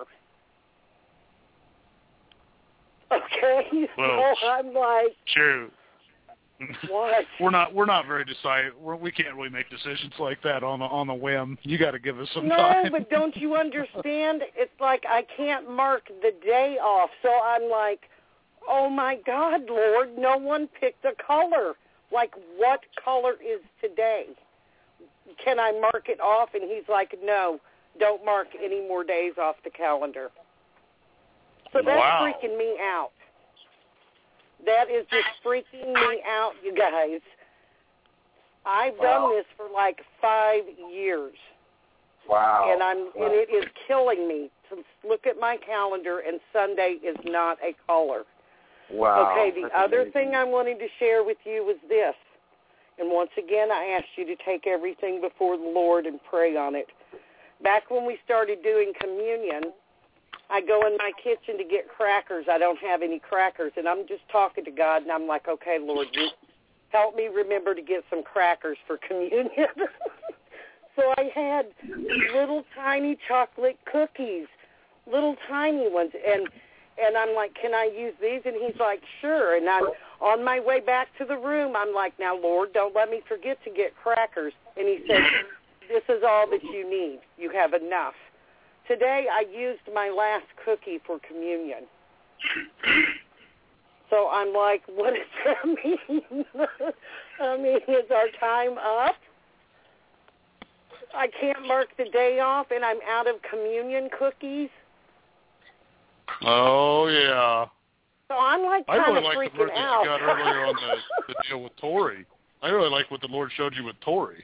Okay, well, so I'm like, true. What? We're not very decisive. We can't really make decisions like that on a whim. You got to give us some time. No, but don't you understand? It's like I can't mark the day off. So I'm like, oh my God, Lord, no one picked a color. Like, what color is today? Can I mark it off? And he's like, no, don't mark any more days off the calendar. So that's freaking me out. That is just freaking me out, you guys. I've done this for like 5 years. Wow. And it is killing me to look at my calendar, and Sunday is not a color. Wow. Okay, the That's other amazing. thing I wanted to share with you was this. And once again, I asked you to take everything before the Lord and pray on it. Back when we started doing communion, I go in my kitchen to get crackers. I don't have any crackers, and I'm just talking to God, and I'm like, okay, Lord, you help me remember to get some crackers for communion. So I had little tiny chocolate cookies, little tiny ones, and I'm like, can I use these? And he's like, sure. And I'm on my way back to the room. I'm like, now, Lord, don't let me forget to get crackers. And he said, this is all that you need. You have enough. Today I used my last cookie for communion. So I'm like, what does that mean? I mean, is our time up? I can't mark the day off, and I'm out of communion cookies. Oh, yeah. So I'm like I kind really of like the freaking verse that out. you got earlier on the deal with Tori. I really like what the Lord showed you with Tori.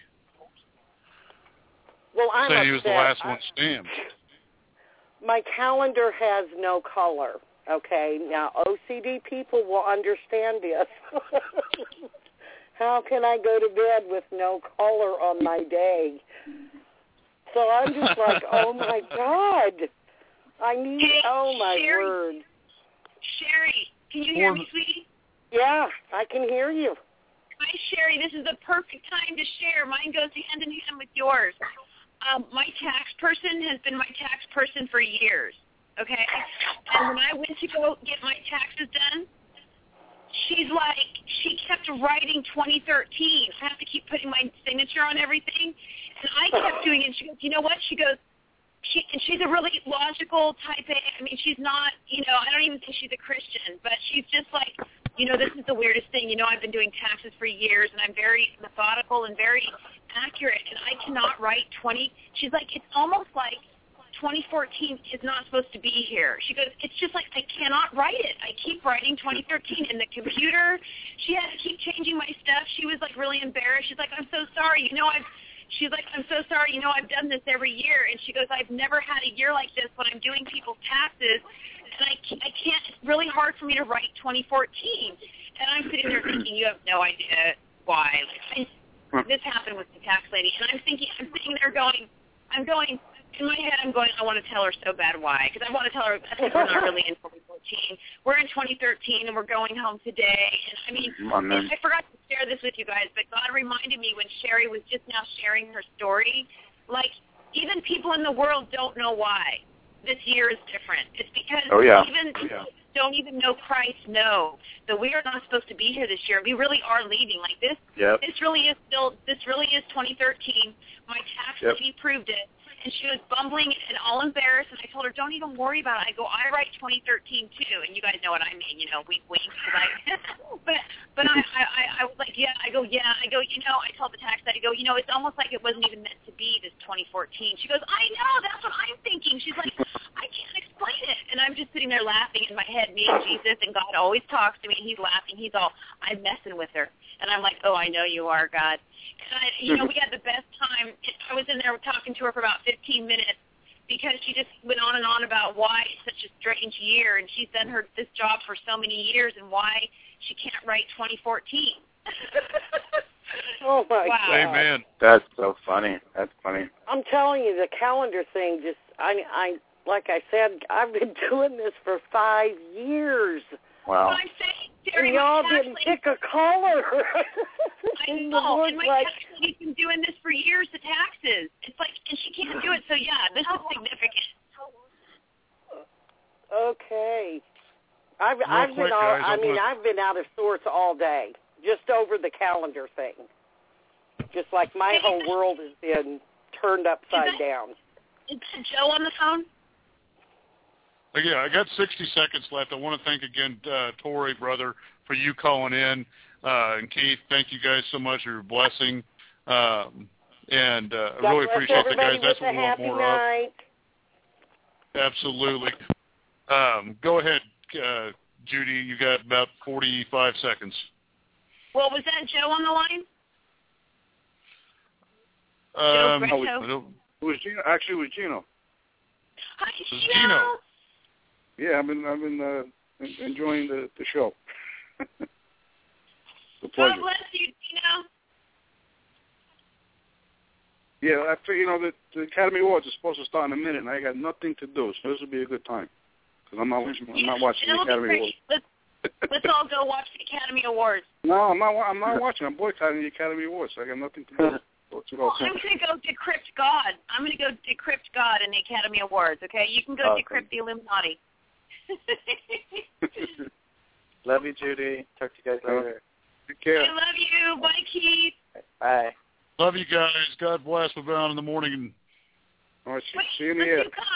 Well, I'm saying upset. he was the last one stamped. My calendar has no color. Okay, now OCD people will understand this. How can I go to bed with no color on my day? So I'm just like, oh my God. I need, oh my Sherry, word. Sherry, can you hear me, sweetie? Yeah, I can hear you. Hi, Sherry. This is the perfect time to share. Mine goes hand in hand with yours. My tax person has been my tax person for years, okay? And when I went to go get my taxes done, she's like, she kept writing 2013. I have to keep putting my signature on everything. And I kept doing it. And she goes, you know what? She goes, she's a really logical type A. I mean, she's not, I don't even think she's a Christian, but she's just like, this is the weirdest thing. I've been doing taxes for years, and I'm very methodical and very accurate, and I cannot write 20. She's like, it's almost like 2014 is not supposed to be here. She goes, it's just like I cannot write it. I keep writing 2013 in the computer. She had to keep changing my stuff. She was like really embarrassed. She's like, I'm so sorry. She's like, I'm so sorry. I've done this every year. And she goes, I've never had a year like this when I'm doing people's taxes. And I can't, it's really hard for me to write 2014. And I'm sitting there thinking, you have no idea why. This happened with the tax lady. And I'm sitting there going, in my head, I'm going, I want to tell her so bad why. Because I want to tell her, I think we're not really in 2014. We're in 2013, and we're going home today. And I mean, I forgot to share this with you guys, but God reminded me when Sherry was just now sharing her story, like, even people in the world don't know why this year is different. It's because even people who don't even know Christ know that we are not supposed to be here this year. We really are leaving. Like this, this really is 2013. My tax lady proved it. And she was bumbling and all embarrassed, and I told her, don't even worry about it. I go, I write 2013 too, and you guys know what I mean, wink, wink. But I was like, I told the tax lady, it's almost like it wasn't even meant to be this 2014. She goes, I know, that's what I'm thinking. She's like, I can't explain it. And I'm just sitting there laughing in my head, me and Jesus, and God always talks to me, and he's laughing. He's all, I'm messing with her. And I'm like, oh, I know you are, God. And we had the best time. I was in there talking to her for about 15 minutes because she just went on and on about why it's such a strange year, and she's done this job for so many years, and why she can't write 2014. Oh, my wow. God. Amen. That's so funny. That's funny. I'm telling you, the calendar thing just, I like I said, I've been doing this for 5 years. Wow. Well, I'm saying, Jerry, and y'all didn't pick a color. I know, and my tax lady's been doing this for years, the taxes. It's like, and she can't do it, so yeah, this is significant. Okay. I've been out of sorts all day, just over the calendar thing. Just like my whole world has been turned upside down. Is Joe on the phone? Yeah, I got 60 seconds left. I want to thank again, Tori, brother, for you calling in. And Keith, thank you guys so much for your blessing. I really appreciate it, guys. That's what we want more of. Absolutely. Go ahead, Judy. You got about 45 seconds. Well, was that Joe on the line? It was Gino. Actually, it was Gino. Hi, Gino. Yeah, I've been enjoying the show. The pleasure. God bless you, Gino. Yeah, I figure, the Academy Awards are supposed to start in a minute, and I got nothing to do, so this will be a good time because I'm not watching the Academy Awards. Let's all go watch the Academy Awards. No, I'm not watching. I'm boycotting the Academy Awards. So I got nothing to do. Well, I'm going to go decrypt God. I'm going to go decrypt God in the Academy Awards, okay? You can go decrypt the Illuminati. Love you, Judy. Talk to you guys later. Take care. I love you. Bye, Keith. Bye. Love you guys. God bless. We'll be on in the morning. All right, see you in the air.